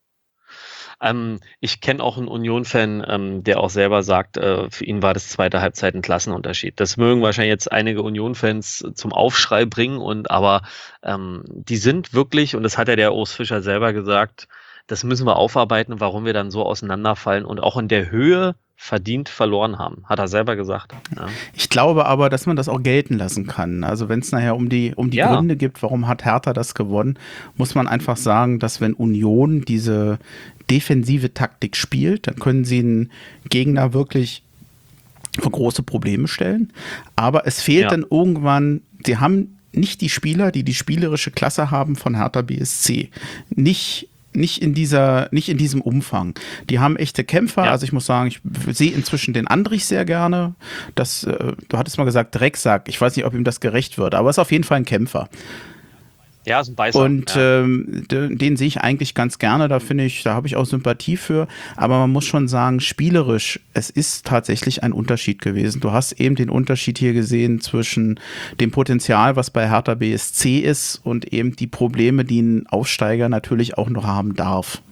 Ich kenne auch einen Union-Fan, der auch selber sagt, für ihn war das zweite Halbzeit ein Klassenunterschied. Das mögen wahrscheinlich jetzt einige Union-Fans zum Aufschrei bringen, aber die sind wirklich, und das hat ja der Urs Fischer selber gesagt, das müssen wir aufarbeiten, warum wir dann so auseinanderfallen und auch in der Höhe verdient verloren haben, hat er selber gesagt. Ja. Ich glaube aber, dass man das auch gelten lassen kann. Also wenn es nachher um die Gründe gibt, warum hat Hertha das gewonnen, muss man einfach sagen, dass wenn Union diese defensive Taktik spielt, dann können sie einen Gegner wirklich vor große Probleme stellen. Aber es fehlt dann irgendwann, sie haben nicht die Spieler, die spielerische Klasse haben von Hertha BSC. Nicht in diesem Umfang. Die haben echte Kämpfer. Also ich muss sagen, ich sehe inzwischen den Andrich sehr gerne. Du hattest mal gesagt, Drecksack. Ich weiß nicht, ob ihm das gerecht wird, aber er ist auf jeden Fall ein Kämpfer. Ja, ist ein Beißer. Und den sehe ich eigentlich ganz gerne, da habe ich auch Sympathie für, aber man muss schon sagen, spielerisch, es ist tatsächlich ein Unterschied gewesen. Du hast eben den Unterschied hier gesehen zwischen dem Potenzial, was bei Hertha BSC ist und eben die Probleme, die ein Aufsteiger natürlich auch noch haben darf.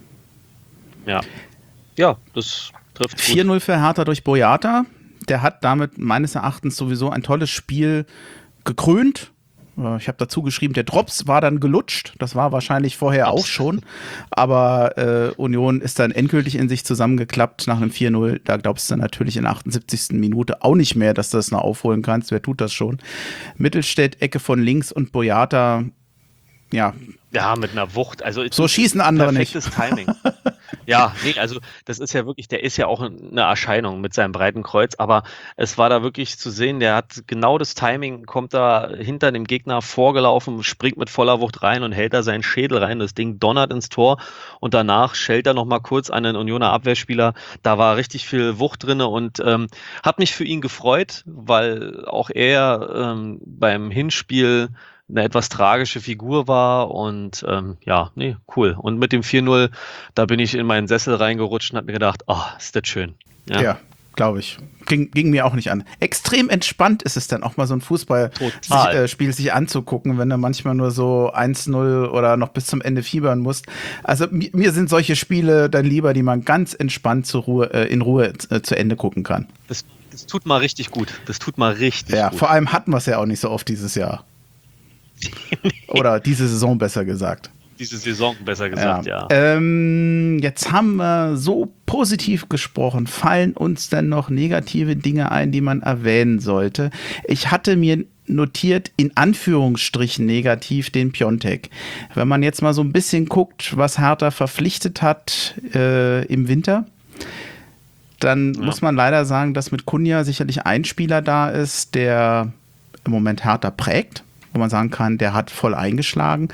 Ja, das trifft gut. 4-0 für Hertha durch Boyata, der hat damit meines Erachtens sowieso ein tolles Spiel gekrönt. Ich habe dazu geschrieben, der Drops war dann gelutscht. Das war wahrscheinlich vorher auch schon. Aber Union ist dann endgültig in sich zusammengeklappt nach einem 4-0. Da glaubst du natürlich in der 78. Minute auch nicht mehr, dass du das noch aufholen kannst. Wer tut das schon? Mittelstädt, Ecke von links und Boyata, ja, mit einer Wucht. Also so schießen andere nicht. Perfektes Timing. Ja, nee, also das ist ja wirklich, der ist ja auch eine Erscheinung mit seinem breiten Kreuz, aber es war da wirklich zu sehen, der hat genau das Timing, kommt da hinter dem Gegner vorgelaufen, springt mit voller Wucht rein und hält da seinen Schädel rein, das Ding donnert ins Tor und danach schellt er nochmal kurz an den Unioner Abwehrspieler, da war richtig viel Wucht drin und hat mich für ihn gefreut, weil auch er beim Hinspiel eine etwas tragische Figur war und cool. Und mit dem 4-0, da bin ich in meinen Sessel reingerutscht und habe mir gedacht, ist das schön. Ja, glaube ich. Ging mir auch nicht an. Extrem entspannt ist es dann auch mal so ein Fußballspiel sich anzugucken, wenn du manchmal nur so 1-0 oder noch bis zum Ende fiebern musst. Also mir sind solche Spiele dann lieber, die man ganz entspannt in Ruhe zu Ende gucken kann. Das tut mal richtig gut. gut. Ja, vor allem hatten wir es ja auch nicht so oft dieses Jahr. Oder diese Saison besser gesagt. Diese Saison besser gesagt, ja. Jetzt haben wir so positiv gesprochen. Fallen uns denn noch negative Dinge ein, die man erwähnen sollte? Ich hatte mir notiert, in Anführungsstrichen negativ, den Piontek. Wenn man jetzt mal so ein bisschen guckt, was Hertha verpflichtet hat im Winter, dann muss man leider sagen, dass mit Cunha sicherlich ein Spieler da ist, der im Moment Hertha prägt, wo man sagen kann, der hat voll eingeschlagen.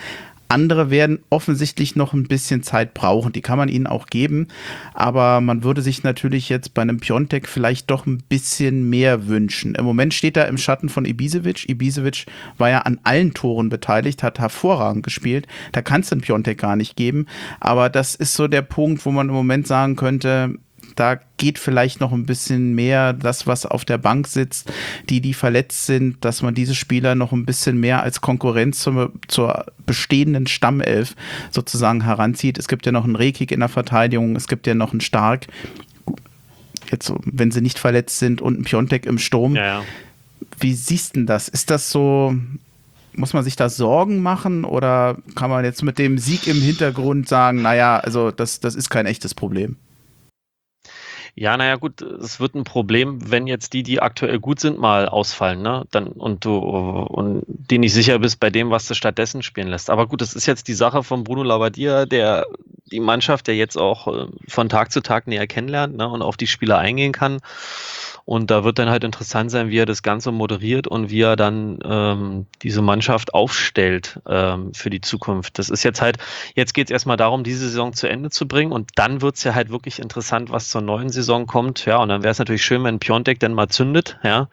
Andere werden offensichtlich noch ein bisschen Zeit brauchen. Die kann man ihnen auch geben. Aber man würde sich natürlich jetzt bei einem Piontek vielleicht doch ein bisschen mehr wünschen. Im Moment steht er im Schatten von Ibisevic. Ibisevic war ja an allen Toren beteiligt, hat hervorragend gespielt. Da kannst du einen Piontek gar nicht geben. Aber das ist so der Punkt, wo man im Moment sagen könnte, da geht vielleicht noch ein bisschen mehr das, was auf der Bank sitzt, die verletzt sind, dass man diese Spieler noch ein bisschen mehr als Konkurrenz zur bestehenden Stammelf sozusagen heranzieht. Es gibt ja noch einen Rekik in der Verteidigung, es gibt ja noch einen Stark, jetzt, wenn sie nicht verletzt sind, und einen Piontek im Sturm. Ja. Wie siehst du denn das? Ist das so, muss man sich da Sorgen machen oder kann man jetzt mit dem Sieg im Hintergrund sagen, naja, also das ist kein echtes Problem? Ja, naja, gut, es wird ein Problem, wenn jetzt die aktuell gut sind, mal ausfallen, ne? Dann, und die nicht sicher bist bei dem, was du stattdessen spielen lässt. Aber gut, das ist jetzt die Sache von Bruno Labbadia, der die Mannschaft, der jetzt auch von Tag zu Tag näher kennenlernt, ne? Und auf die Spieler eingehen kann. Und da wird dann halt interessant sein, wie er das Ganze moderiert und wie er dann diese Mannschaft aufstellt für die Zukunft. Das ist jetzt geht es erstmal darum, diese Saison zu Ende zu bringen, und dann wird es ja halt wirklich interessant, was zur neuen Saison kommt. Ja, und dann wäre es natürlich schön, wenn Piontek dann mal zündet. Ja,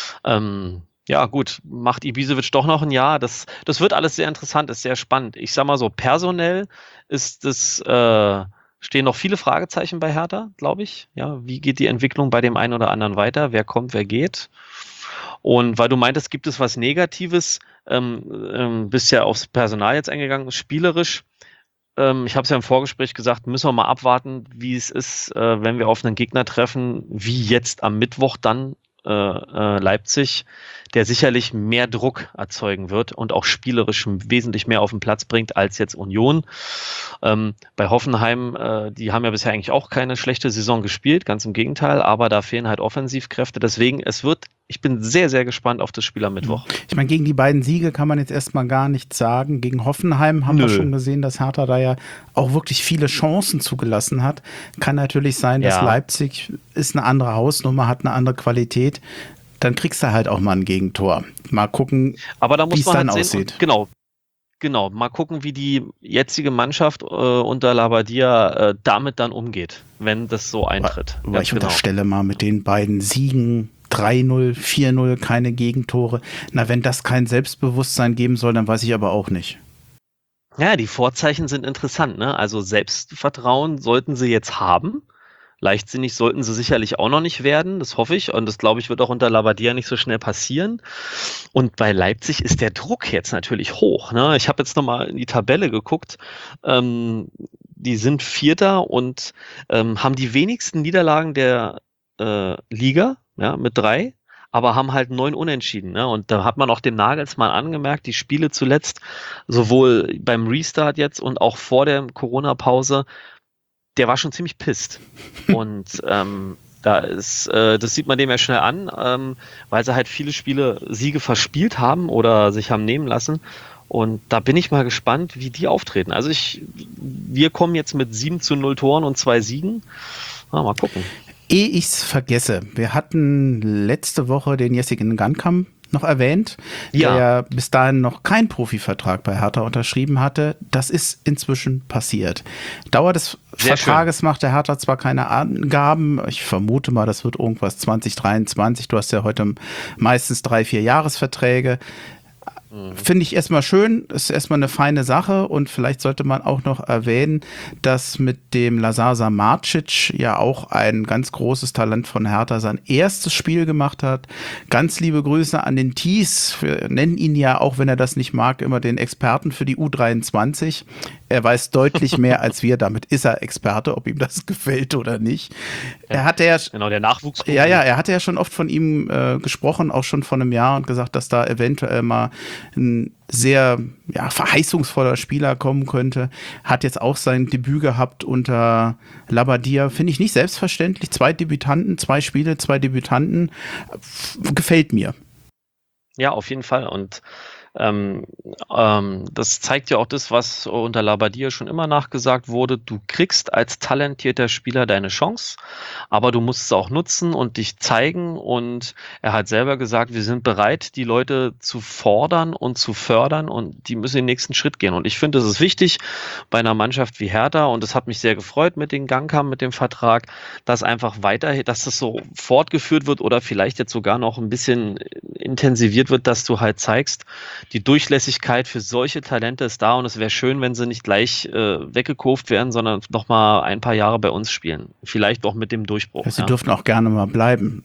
ja gut, macht Ibisevic doch noch ein Jahr. Das wird alles sehr interessant, ist sehr spannend. Ich sag mal so, personell ist das stehen noch viele Fragezeichen bei Hertha, glaube ich. Ja, wie geht die Entwicklung bei dem einen oder anderen weiter? Wer kommt, wer geht? Und weil du meintest, gibt es was Negatives, bist ja aufs Personal jetzt eingegangen, spielerisch. Ich habe es ja im Vorgespräch gesagt, müssen wir mal abwarten, wie es ist, wenn wir auf einen Gegner treffen, wie jetzt am Mittwoch dann Leipzig, der sicherlich mehr Druck erzeugen wird und auch spielerisch wesentlich mehr auf den Platz bringt als jetzt Union. Bei Hoffenheim, die haben ja bisher eigentlich auch keine schlechte Saison gespielt, ganz im Gegenteil, aber da fehlen halt Offensivkräfte. Deswegen, ich bin sehr, sehr gespannt auf das Spiel am Mittwoch. Ich meine, gegen die beiden Siege kann man jetzt erstmal gar nichts sagen. Gegen Hoffenheim haben wir schon gesehen, dass Hertha da ja auch wirklich viele Chancen zugelassen hat. Kann natürlich sein, dass Leipzig ist eine andere Hausnummer, hat eine andere Qualität. Dann kriegst du halt auch mal ein Gegentor. Mal gucken, wie es dann aussieht. Genau, mal gucken, wie die jetzige Mannschaft unter Labbadia damit dann umgeht, wenn das so eintritt. Aber ich unterstelle mal mit den beiden Siegen 3-0, 4-0, keine Gegentore. Na, wenn das kein Selbstbewusstsein geben soll, dann weiß ich aber auch nicht. Ja, die Vorzeichen sind interessant, ne? Also Selbstvertrauen sollten sie jetzt haben. Leichtsinnig sollten sie sicherlich auch noch nicht werden, das hoffe ich. Und das, glaube ich, wird auch unter Labbadia nicht so schnell passieren. Und bei Leipzig ist der Druck jetzt natürlich hoch, ne? Ich habe jetzt nochmal in die Tabelle geguckt. Die sind Vierter und haben die wenigsten Niederlagen der Liga, ja, mit 3, aber haben halt 9 Unentschieden. Ne? Und da hat man auch dem Nagelsmann angemerkt, die Spiele zuletzt, sowohl beim Restart jetzt und auch vor der Corona-Pause, der war schon ziemlich pisst. Und das sieht man dem ja schnell an, weil sie halt viele Siege verspielt haben oder sich haben nehmen lassen. Und da bin ich mal gespannt, wie die auftreten. Also wir kommen jetzt mit 7-0 Toren und 2 Siegen. Mal gucken. Ehe ich es vergesse, wir hatten letzte Woche den Jessica Gankam noch erwähnt, der ja bis dahin noch keinen Profivertrag bei Hertha unterschrieben hatte. Das ist inzwischen passiert. Dauer des Vertrages macht der Hertha zwar keine Angaben, ich vermute mal, das wird irgendwas 2023, du hast ja heute meistens 3-4 Jahresverträge. Finde ich erstmal schön, ist erstmal eine feine Sache, und vielleicht sollte man auch noch erwähnen, dass mit dem Lazar Samardzic ja auch ein ganz großes Talent von Hertha sein erstes Spiel gemacht hat. Ganz liebe Grüße an den Thies, wir nennen ihn ja, auch wenn er das nicht mag, immer den Experten für die U23. Er weiß deutlich mehr als wir, damit ist er Experte, ob ihm das gefällt oder nicht. Er hatte ja, genau, der Nachwuchs. Ja, er hatte ja schon oft von ihm gesprochen, auch schon vor einem Jahr, und gesagt, dass da eventuell mal ein sehr verheißungsvoller Spieler kommen könnte. Hat jetzt auch sein Debüt gehabt unter Labbadia. Finde ich nicht selbstverständlich. 2 Debütanten, 2 Spiele, 2 Debütanten. Gefällt mir. Ja, auf jeden Fall. Und Das zeigt ja auch das, was unter Labbadia schon immer nachgesagt wurde. Du kriegst als talentierter Spieler deine Chance, aber du musst es auch nutzen und dich zeigen. Und er hat selber gesagt, wir sind bereit, die Leute zu fordern und zu fördern und die müssen den nächsten Schritt gehen. Und ich finde, es ist wichtig bei einer Mannschaft wie Hertha, und es hat mich sehr gefreut mit den Gangkamm, mit dem Vertrag, dass einfach weiter, dass das so fortgeführt wird oder vielleicht jetzt sogar noch ein bisschen intensiviert wird, dass du halt zeigst, die Durchlässigkeit für solche Talente ist da und es wäre schön, wenn sie nicht gleich weggekauft werden, sondern noch mal ein paar Jahre bei uns spielen. Vielleicht auch mit dem Durchbruch. Sie dürften auch gerne mal bleiben.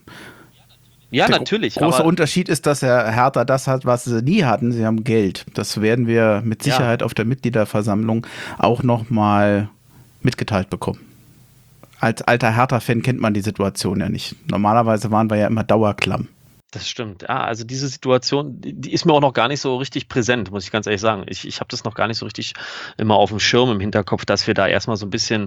Ja, Der natürlich. große Unterschied ist, dass Hertha das hat, was sie nie hatten. Sie haben Geld. Das werden wir mit Sicherheit auf der Mitgliederversammlung auch noch mal mitgeteilt bekommen. Als alter Hertha-Fan kennt man die Situation ja nicht. Normalerweise waren wir ja immer dauerklamm. Das stimmt. Ja, also diese Situation, die ist mir auch noch gar nicht so richtig präsent, muss ich ganz ehrlich sagen. Ich habe das noch gar nicht so richtig immer auf dem Schirm im Hinterkopf, dass wir da erstmal so ein bisschen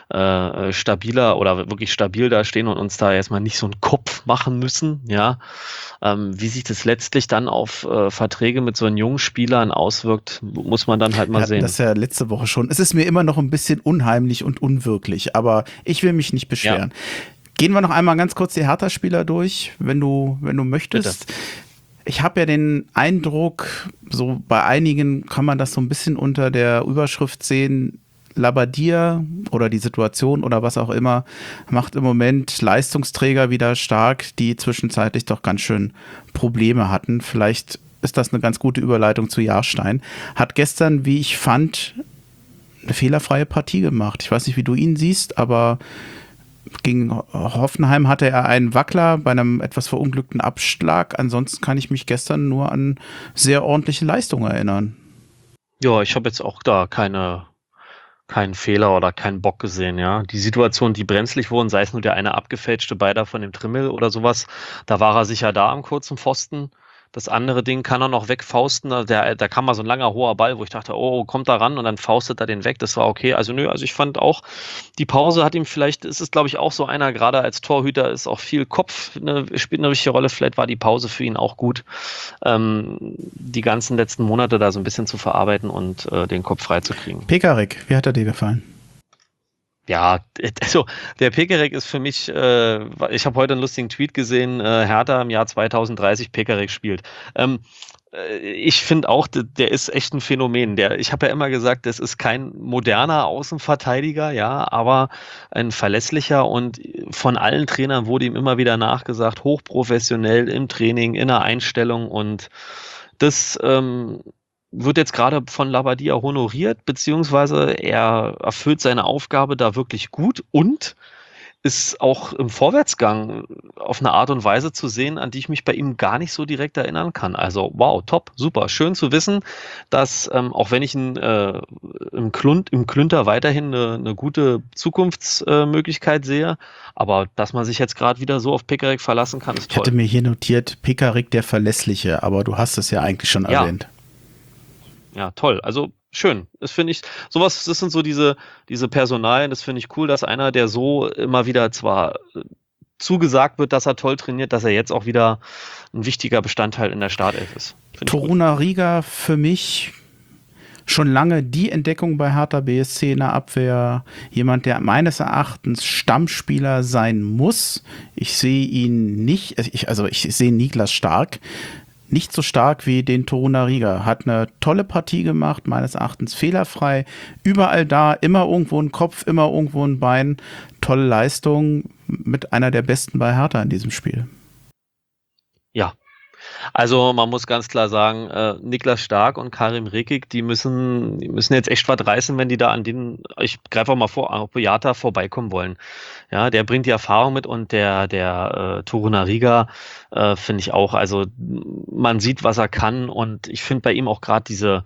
stabiler oder wirklich stabil da stehen und uns da erstmal nicht so einen Kopf machen müssen. Ja, wie sich das letztlich dann auf Verträge mit so einen jungen Spielern auswirkt, muss man dann halt mal sehen. Das ja letzte Woche schon. Es ist mir immer noch ein bisschen unheimlich und unwirklich, aber ich will mich nicht beschweren. Ja. Gehen wir noch einmal ganz kurz die Hertha-Spieler durch, wenn du möchtest. Bitte. Ich habe ja den Eindruck, so bei einigen kann man das so ein bisschen unter der Überschrift sehen, Labbadia oder die Situation oder was auch immer, macht im Moment Leistungsträger wieder stark, die zwischenzeitlich doch ganz schön Probleme hatten. Vielleicht ist das eine ganz gute Überleitung zu Jahrstein. Hat gestern, wie ich fand, eine fehlerfreie Partie gemacht. Ich weiß nicht, wie du ihn siehst, aber gegen Hoffenheim hatte er einen Wackler bei einem etwas verunglückten Abschlag. Ansonsten kann ich mich gestern nur an sehr ordentliche Leistungen erinnern. Ja, ich habe jetzt auch da keinen Fehler oder keinen Bock gesehen, ja. Die Situation, die brenzlig wurden, sei es nur der eine abgefälschte Beider von dem Trimmel oder sowas, da war er sicher da am kurzen Pfosten. Das andere Ding kann er noch wegfausten, da kam mal so ein langer, hoher Ball, wo ich dachte, oh, kommt da ran und dann faustet er den weg, das war okay. Also ich fand auch, die Pause hat ihm vielleicht, ist es glaube ich auch so einer, gerade als Torhüter ist auch viel Kopf, spielt eine richtige Rolle, vielleicht war die Pause für ihn auch gut, die ganzen letzten Monate da so ein bisschen zu verarbeiten und den Kopf freizukriegen. Pekarik, wie hat er dir gefallen? Ja, also der Pekarek ist für mich, ich habe heute einen lustigen Tweet gesehen, Hertha im Jahr 2030, Pekarek spielt. Ich finde auch, der ist echt ein Phänomen. Ich habe ja immer gesagt, das ist kein moderner Außenverteidiger, ja, aber ein verlässlicher und von allen Trainern wurde ihm immer wieder nachgesagt, hochprofessionell im Training, in der Einstellung und das wird jetzt gerade von Labbadia honoriert, beziehungsweise er erfüllt seine Aufgabe da wirklich gut und ist auch im Vorwärtsgang auf eine Art und Weise zu sehen, an die ich mich bei ihm gar nicht so direkt erinnern kann. Also wow, top, super. Schön zu wissen, dass auch wenn ich ihn im Klünter weiterhin eine gute Zukunftsmöglichkeit sehe, aber dass man sich jetzt gerade wieder so auf Pekarik verlassen kann, ist toll. Ich hatte mir hier notiert, Pekarik der Verlässliche, aber du hast es ja eigentlich schon erwähnt. Ja, toll. Also schön. Das finde ich, das sind so diese Personalien, das finde ich cool, dass einer, der so immer wieder zwar zugesagt wird, dass er toll trainiert, dass er jetzt auch wieder ein wichtiger Bestandteil in der Startelf ist. Torunariga für mich schon lange die Entdeckung bei Hertha BSC in der Abwehr. Jemand, der meines Erachtens Stammspieler sein muss. Ich sehe ihn nicht, ich sehe Niklas Stark nicht so stark wie den Torunariga. Hat eine tolle Partie gemacht, meines Erachtens fehlerfrei. Überall da, immer irgendwo ein Kopf, immer irgendwo ein Bein. Tolle Leistung, mit einer der besten bei Hertha in diesem Spiel. Ja, also man muss ganz klar sagen, Niklas Stark und Karim Rekik, die müssen jetzt echt was reißen, wenn die da an denen, ich greife auch mal vor, Boyata vorbeikommen wollen. Ja, der bringt die Erfahrung mit und der Torunariga finde ich auch, also man sieht, was er kann und ich finde bei ihm auch gerade diese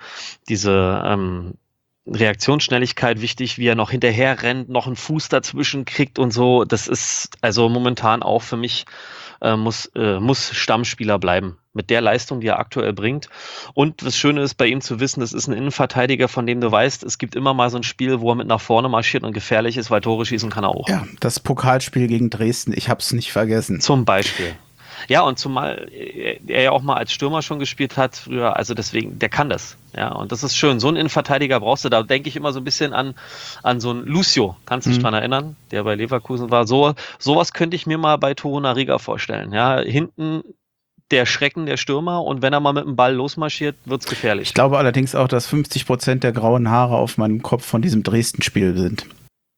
Reaktionsschnelligkeit wichtig, wie er noch hinterher rennt, noch einen Fuß dazwischen kriegt und so. Das ist also momentan auch für mich muss Stammspieler bleiben. Mit der Leistung, die er aktuell bringt. Und das Schöne ist bei ihm zu wissen, das ist ein Innenverteidiger, von dem du weißt, es gibt immer mal so ein Spiel, wo er mit nach vorne marschiert und gefährlich ist, weil Tore schießen kann er auch. Ja, das Pokalspiel gegen Dresden, ich habe es nicht vergessen. Zum Beispiel. Ja, und zumal er ja auch mal als Stürmer schon gespielt hat früher, also deswegen, der kann das. Ja, und das ist schön. So einen Innenverteidiger brauchst du. Da denke ich immer so ein bisschen an so einen Lucio. Kannst du dich dran erinnern? Der bei Leverkusen war. Sowas könnte ich mir mal bei Torunariga vorstellen. Ja, hinten der Schrecken der Stürmer und wenn er mal mit dem Ball losmarschiert, wird's gefährlich. Ich glaube allerdings auch, dass 50% der grauen Haare auf meinem Kopf von diesem Dresden-Spiel sind.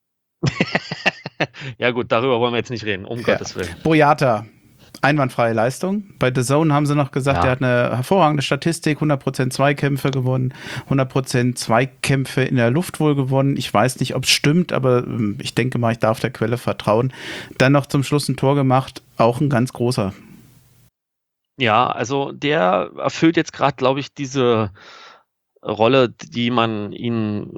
Ja gut, darüber wollen wir jetzt nicht reden, um Gottes Willen. Boyata, einwandfreie Leistung. Bei The Zone haben sie noch gesagt, er hat eine hervorragende Statistik, 100% Zweikämpfe gewonnen, 100% Zweikämpfe in der Luft wohl gewonnen. Ich weiß nicht, ob es stimmt, aber ich denke mal, ich darf der Quelle vertrauen. Dann noch zum Schluss ein Tor gemacht, auch ein ganz großer. Ja, also der erfüllt jetzt gerade, glaube ich, diese Rolle, die man ihm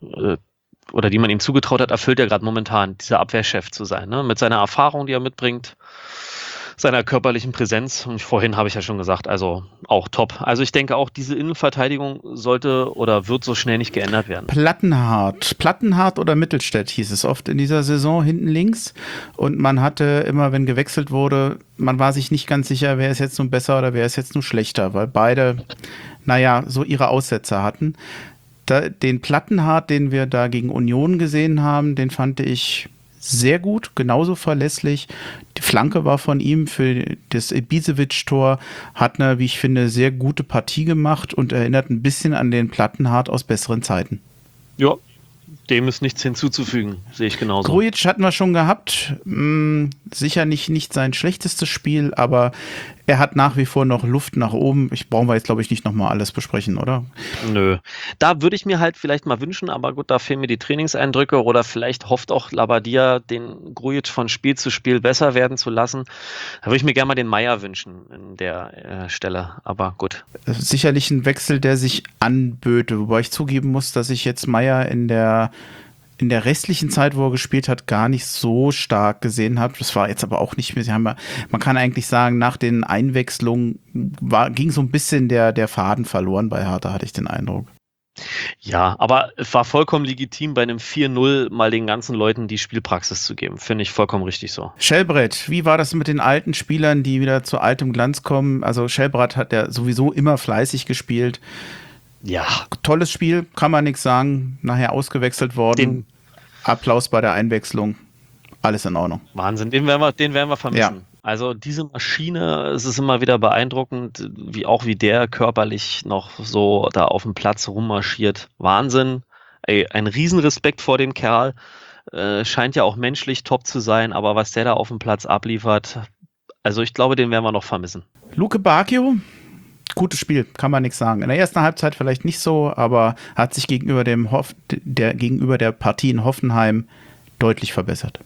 zugetraut hat, erfüllt er gerade momentan, dieser Abwehrchef zu sein, ne? Mit seiner Erfahrung, die er mitbringt, seiner körperlichen Präsenz. Und vorhin habe ich ja schon gesagt, also auch top. Also ich denke auch, diese Innenverteidigung sollte oder wird so schnell nicht geändert werden. Plattenhardt oder Mittelstädt hieß es oft in dieser Saison hinten links. Und man hatte immer, wenn gewechselt wurde, man war sich nicht ganz sicher, wer ist jetzt nun besser oder wer ist jetzt nun schlechter, weil beide, so ihre Aussetzer hatten. Den Plattenhardt, den wir da gegen Union gesehen haben, den fand ich sehr gut, genauso verlässlich. Die Flanke war von ihm für das Ibisevic-Tor, hat eine, wie ich finde, sehr gute Partie gemacht und erinnert ein bisschen an den Plattenhardt aus besseren Zeiten. Ja, dem ist nichts hinzuzufügen, sehe ich genauso. Grujic hatten wir schon gehabt, sicher nicht sein schlechtestes Spiel, aber er hat nach wie vor noch Luft nach oben. Brauchen wir jetzt, glaube ich, nicht nochmal alles besprechen, oder? Nö. Da würde ich mir halt vielleicht mal wünschen, aber gut, da fehlen mir die Trainingseindrücke oder vielleicht hofft auch Labadia, den Grujic von Spiel zu Spiel besser werden zu lassen. Da würde ich mir gerne mal den Meier wünschen in der Stelle, aber gut. Sicherlich ein Wechsel, der sich anböte, wobei ich zugeben muss, dass ich jetzt Meier in der restlichen Zeit, wo er gespielt hat, gar nicht so stark gesehen habe. Das war jetzt aber auch nicht mehr. Man kann eigentlich sagen, nach den Einwechslungen ging so ein bisschen der Faden verloren bei Hertha, hatte ich den Eindruck. Ja, aber es war vollkommen legitim, bei einem 4-0 mal den ganzen Leuten die Spielpraxis zu geben. Finde ich vollkommen richtig so. Schellbrett, wie war das mit den alten Spielern, die wieder zu altem Glanz kommen? Also Schellbrett hat ja sowieso immer fleißig gespielt. Ja. Tolles Spiel, kann man nichts sagen. Nachher ausgewechselt worden. Applaus bei der Einwechslung. Alles in Ordnung. Wahnsinn, den werden wir vermissen. Ja. Also diese Maschine, es ist immer wieder beeindruckend, wie der körperlich noch so da auf dem Platz rummarschiert. Wahnsinn. Ey, ein Riesenrespekt vor dem Kerl. Scheint ja auch menschlich top zu sein, aber was der da auf dem Platz abliefert, also ich glaube, den werden wir noch vermissen. Luke Bacchio, gutes Spiel, kann man nichts sagen. In der ersten Halbzeit vielleicht nicht so, aber hat sich gegenüber der Partie in Hoffenheim deutlich verbessert.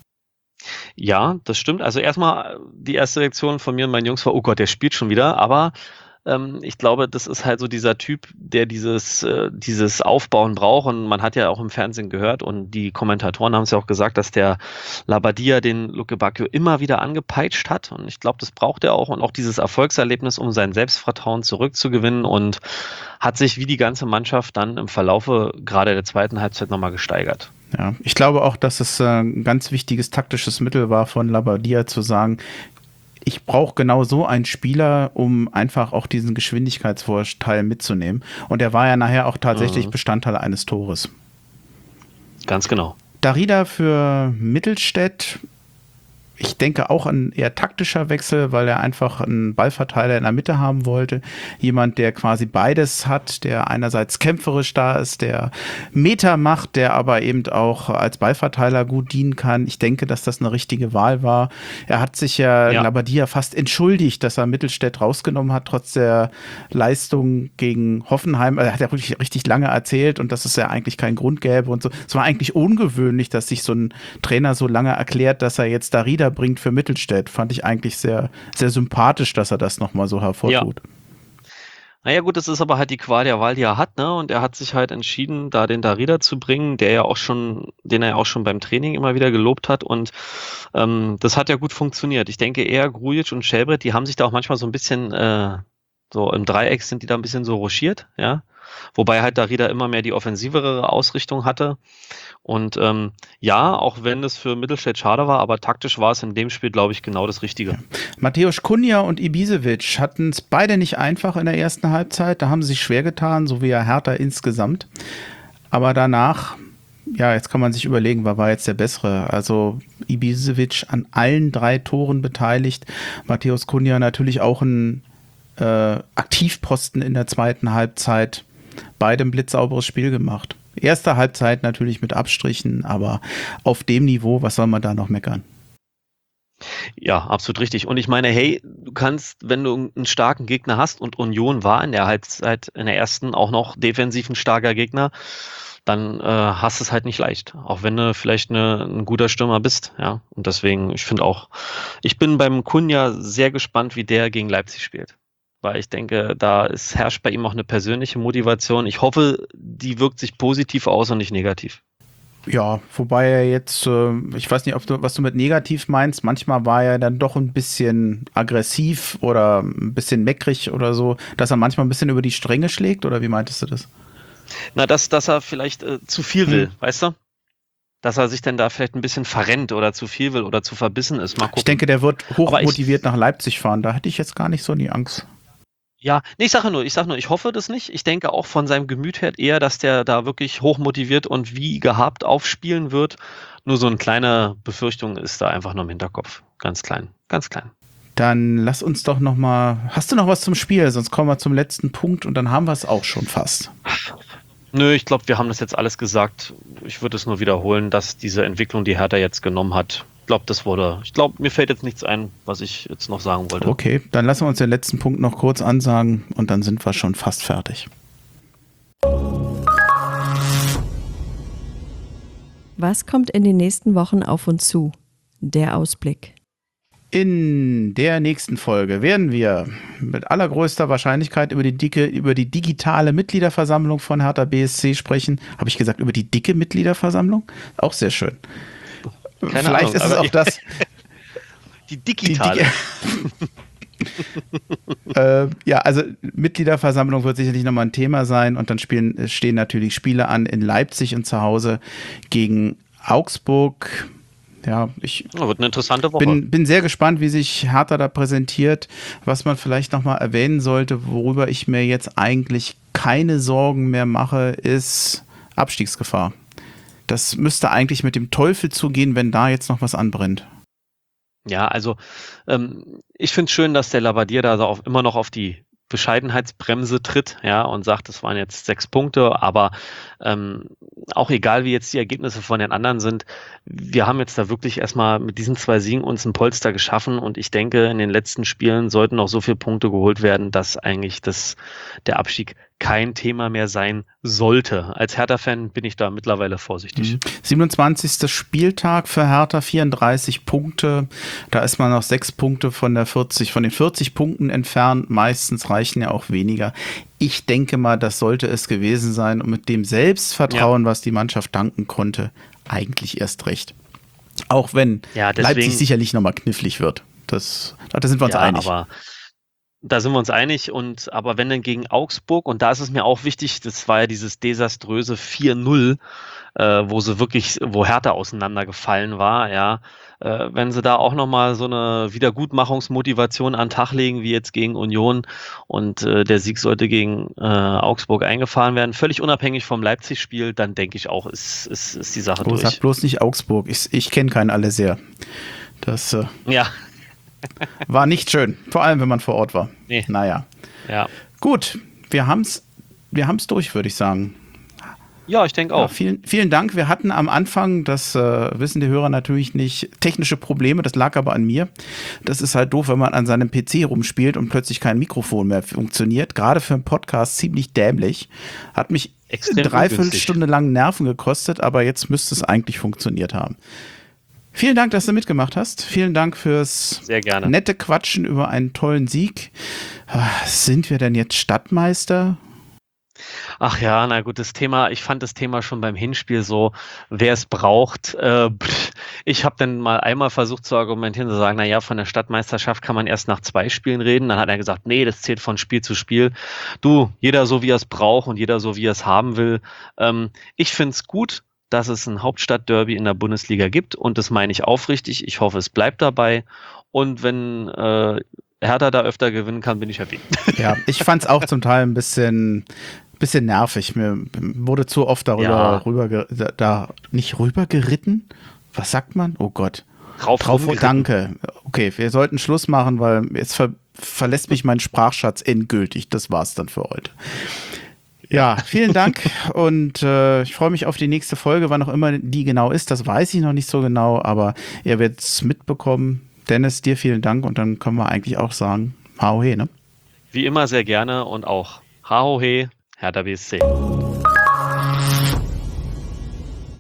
Ja, das stimmt. Also erstmal die erste Reaktion von mir und meinen Jungs war, oh Gott, der spielt schon wieder, aber ich glaube, das ist halt so dieser Typ, der dieses Aufbauen braucht und man hat ja auch im Fernsehen gehört und die Kommentatoren haben es ja auch gesagt, dass der Labadia den Luke Bacchio immer wieder angepeitscht hat und ich glaube, das braucht er auch und auch dieses Erfolgserlebnis, um sein Selbstvertrauen zurückzugewinnen und hat sich wie die ganze Mannschaft dann im Verlaufe gerade der zweiten Halbzeit nochmal gesteigert. Ja, ich glaube auch, dass es ein ganz wichtiges taktisches Mittel war von Labadia zu sagen, ich brauche genau so einen Spieler, um einfach auch diesen Geschwindigkeitsvorteil mitzunehmen. Und er war ja nachher auch tatsächlich Bestandteil eines Tores. Ganz genau. Darida für Mittelstädt. Ich denke auch ein eher taktischer Wechsel, weil er einfach einen Ballverteiler in der Mitte haben wollte. Jemand, der quasi beides hat, der einerseits kämpferisch da ist, der Meter macht, der aber eben auch als Ballverteiler gut dienen kann. Ich denke, dass das eine richtige Wahl war. Er hat sich ja Labadia fast entschuldigt, dass er Mittelstädt rausgenommen hat, trotz der Leistung gegen Hoffenheim. Er hat ja wirklich richtig lange erzählt und dass es ja eigentlich keinen Grund gäbe und so. Es war eigentlich ungewöhnlich, dass sich so ein Trainer so lange erklärt, dass er jetzt Darida bringt für Mittelstädt. Fand ich eigentlich sehr, sehr sympathisch, dass er das nochmal so hervortut. Ja. Naja gut, das ist aber halt die Qual der Wahl, die er hat, ne? Und er hat sich halt entschieden, da den Darida zu bringen, den er ja auch schon beim Training immer wieder gelobt hat und das hat ja gut funktioniert. Ich denke eher Grujic und Schellbrett, die haben sich da auch manchmal so ein bisschen so im Dreieck sind die da ein bisschen so rochiert, ja. Wobei halt Darida immer mehr die offensivere Ausrichtung hatte. Und ja, auch wenn es für Mittelstädt schade war, aber taktisch war es in dem Spiel, glaube ich, genau das Richtige. Mateusz Cunha und Ibisevic hatten es beide nicht einfach in der ersten Halbzeit. Da haben sie sich schwer getan, so wie ja Hertha insgesamt. Aber danach, ja, jetzt kann man sich überlegen, wer war jetzt der Bessere. Also Ibisevic an allen 3 Toren beteiligt. Mateusz Cunha natürlich auch ein Aktivposten in der zweiten Halbzeit. Beide ein blitzsauberes Spiel gemacht. Erste Halbzeit natürlich mit Abstrichen, aber auf dem Niveau, was soll man da noch meckern? Ja, absolut richtig. Und ich meine, hey, du kannst, wenn du einen starken Gegner hast, und Union war in der Halbzeit, in der ersten auch noch defensiv ein starker Gegner, dann hast du es halt nicht leicht. Auch wenn du vielleicht ein guter Stürmer bist. Ja. Und deswegen, ich bin beim Cunha sehr gespannt, wie der gegen Leipzig spielt. Weil ich denke, herrscht bei ihm auch eine persönliche Motivation. Ich hoffe, die wirkt sich positiv aus und nicht negativ. Ja, wobei er jetzt, ich weiß nicht, was du mit negativ meinst, manchmal war er dann doch ein bisschen aggressiv oder ein bisschen meckrig oder so, dass er manchmal ein bisschen über die Stränge schlägt, oder wie meintest du das? Na, dass er vielleicht zu viel will, weißt du? Dass er sich dann da vielleicht ein bisschen verrennt oder zu viel will oder zu verbissen ist. Mal gucken. Ich denke, der wird hochmotiviert nach Leipzig fahren, da hätte ich jetzt gar nicht so die Angst. Ja, nee, ich sage nur, ich hoffe das nicht. Ich denke auch von seinem Gemüt her eher, dass der da wirklich hochmotiviert und wie gehabt aufspielen wird. Nur so eine kleine Befürchtung ist da einfach nur im Hinterkopf. Ganz klein, ganz klein. Dann lass uns doch noch mal, hast du noch was zum Spiel? Sonst kommen wir zum letzten Punkt und dann haben wir es auch schon fast. Nö, ich glaube, wir haben das jetzt alles gesagt. Ich würde es nur wiederholen, dass diese Entwicklung, die Hertha jetzt genommen hat, ich glaube, mir fällt jetzt nichts ein, was ich jetzt noch sagen wollte. Okay, dann lassen wir uns den letzten Punkt noch kurz ansagen und dann sind wir schon fast fertig. Was kommt in den nächsten Wochen auf uns zu? Der Ausblick. In der nächsten Folge werden wir mit allergrößter Wahrscheinlichkeit über die digitale Mitgliederversammlung von Hertha BSC sprechen. Habe ich gesagt, über die dicke Mitgliederversammlung? Auch sehr schön. Keine Vielleicht Ahnung, ist es auch das. Die digitale. Ja, also Mitgliederversammlung wird sicherlich nochmal ein Thema sein und dann stehen natürlich Spiele an in Leipzig und zu Hause gegen Augsburg. Ja, wird eine interessante Woche. Bin sehr gespannt, wie sich Hertha da präsentiert. Was man vielleicht nochmal erwähnen sollte, worüber ich mir jetzt eigentlich keine Sorgen mehr mache, ist Abstiegsgefahr. Das müsste eigentlich mit dem Teufel zugehen, wenn da jetzt noch was anbrennt. Ja, also ich finde es schön, dass der Labbadia da immer noch auf die Bescheidenheitsbremse tritt, ja, und sagt, es waren jetzt 6 Punkte, aber auch egal, wie jetzt die Ergebnisse von den anderen sind, wir haben jetzt da wirklich erstmal mit diesen 2 Siegen uns ein Polster geschaffen und ich denke, in den letzten Spielen sollten noch so viele Punkte geholt werden, dass eigentlich der Abstieg kein Thema mehr sein sollte. Als Hertha-Fan bin ich da mittlerweile vorsichtig. 27. Spieltag für Hertha, 34 Punkte. Da ist man noch 6 Punkte von den 40 Punkten entfernt. Meistens reichen ja auch weniger. Ich denke mal, das sollte es gewesen sein. Und mit dem Selbstvertrauen, was die Mannschaft danken konnte, eigentlich erst recht. Auch wenn Leipzig sicherlich nochmal knifflig wird. Da sind wir uns einig. Aber da sind wir uns einig, aber wenn dann gegen Augsburg, und da ist es mir auch wichtig, das war ja dieses desaströse 4-0, wo Hertha auseinandergefallen war, ja, wenn sie da auch nochmal so eine Wiedergutmachungsmotivation an den Tag legen, wie jetzt gegen Union und der Sieg sollte gegen Augsburg eingefahren werden, völlig unabhängig vom Leipzig-Spiel, dann denke ich auch, ist die Sache durch. Sag bloß nicht Augsburg, ich kenne keinen alle sehr. Das war nicht schön, vor allem wenn man vor Ort war. Nee. Naja. Ja. Gut, wir haben's durch, würde ich sagen. Ja, ich denke auch. Ja, vielen Dank. Wir hatten am Anfang, das wissen die Hörer natürlich nicht, technische Probleme, das lag aber an mir. Das ist halt doof, wenn man an seinem PC rumspielt und plötzlich kein Mikrofon mehr funktioniert. Gerade für einen Podcast ziemlich dämlich. Hat mich extrem 3/4 Stunde lang Nerven gekostet, aber jetzt müsste es eigentlich funktioniert haben. Vielen Dank, dass du mitgemacht hast. Vielen Dank fürs sehr gerne nette Quatschen über einen tollen Sieg. Sind wir denn jetzt Stadtmeister? Ach ja, na gut, ich fand das Thema schon beim Hinspiel so, wer es braucht. Ich habe dann mal einmal versucht zu argumentieren, zu sagen, na ja, von der Stadtmeisterschaft kann man erst nach 2 Spielen reden. Dann hat er gesagt, nee, das zählt von Spiel zu Spiel. Du, jeder so, wie er es braucht und jeder so, wie er es haben will. Ich finde es gut, dass es ein Hauptstadtderby in der Bundesliga gibt und das meine ich aufrichtig. Ich hoffe, es bleibt dabei. Und wenn Hertha da öfter gewinnen kann, bin ich happy. Ja, ich fand es auch zum Teil ein bisschen nervig. Mir wurde zu oft nicht rübergeritten. Was sagt man? Oh Gott. Drauf, danke. Okay, wir sollten Schluss machen, weil jetzt verlässt mich mein Sprachschatz endgültig. Das war's dann für heute. Ja, vielen Dank und ich freue mich auf die nächste Folge, wann auch immer die genau ist. Das weiß ich noch nicht so genau, aber ihr werdet es mitbekommen. Dennis, dir vielen Dank und dann können wir eigentlich auch sagen, Haohe, ne? Wie immer sehr gerne und auch Haohe, Hertha BSC.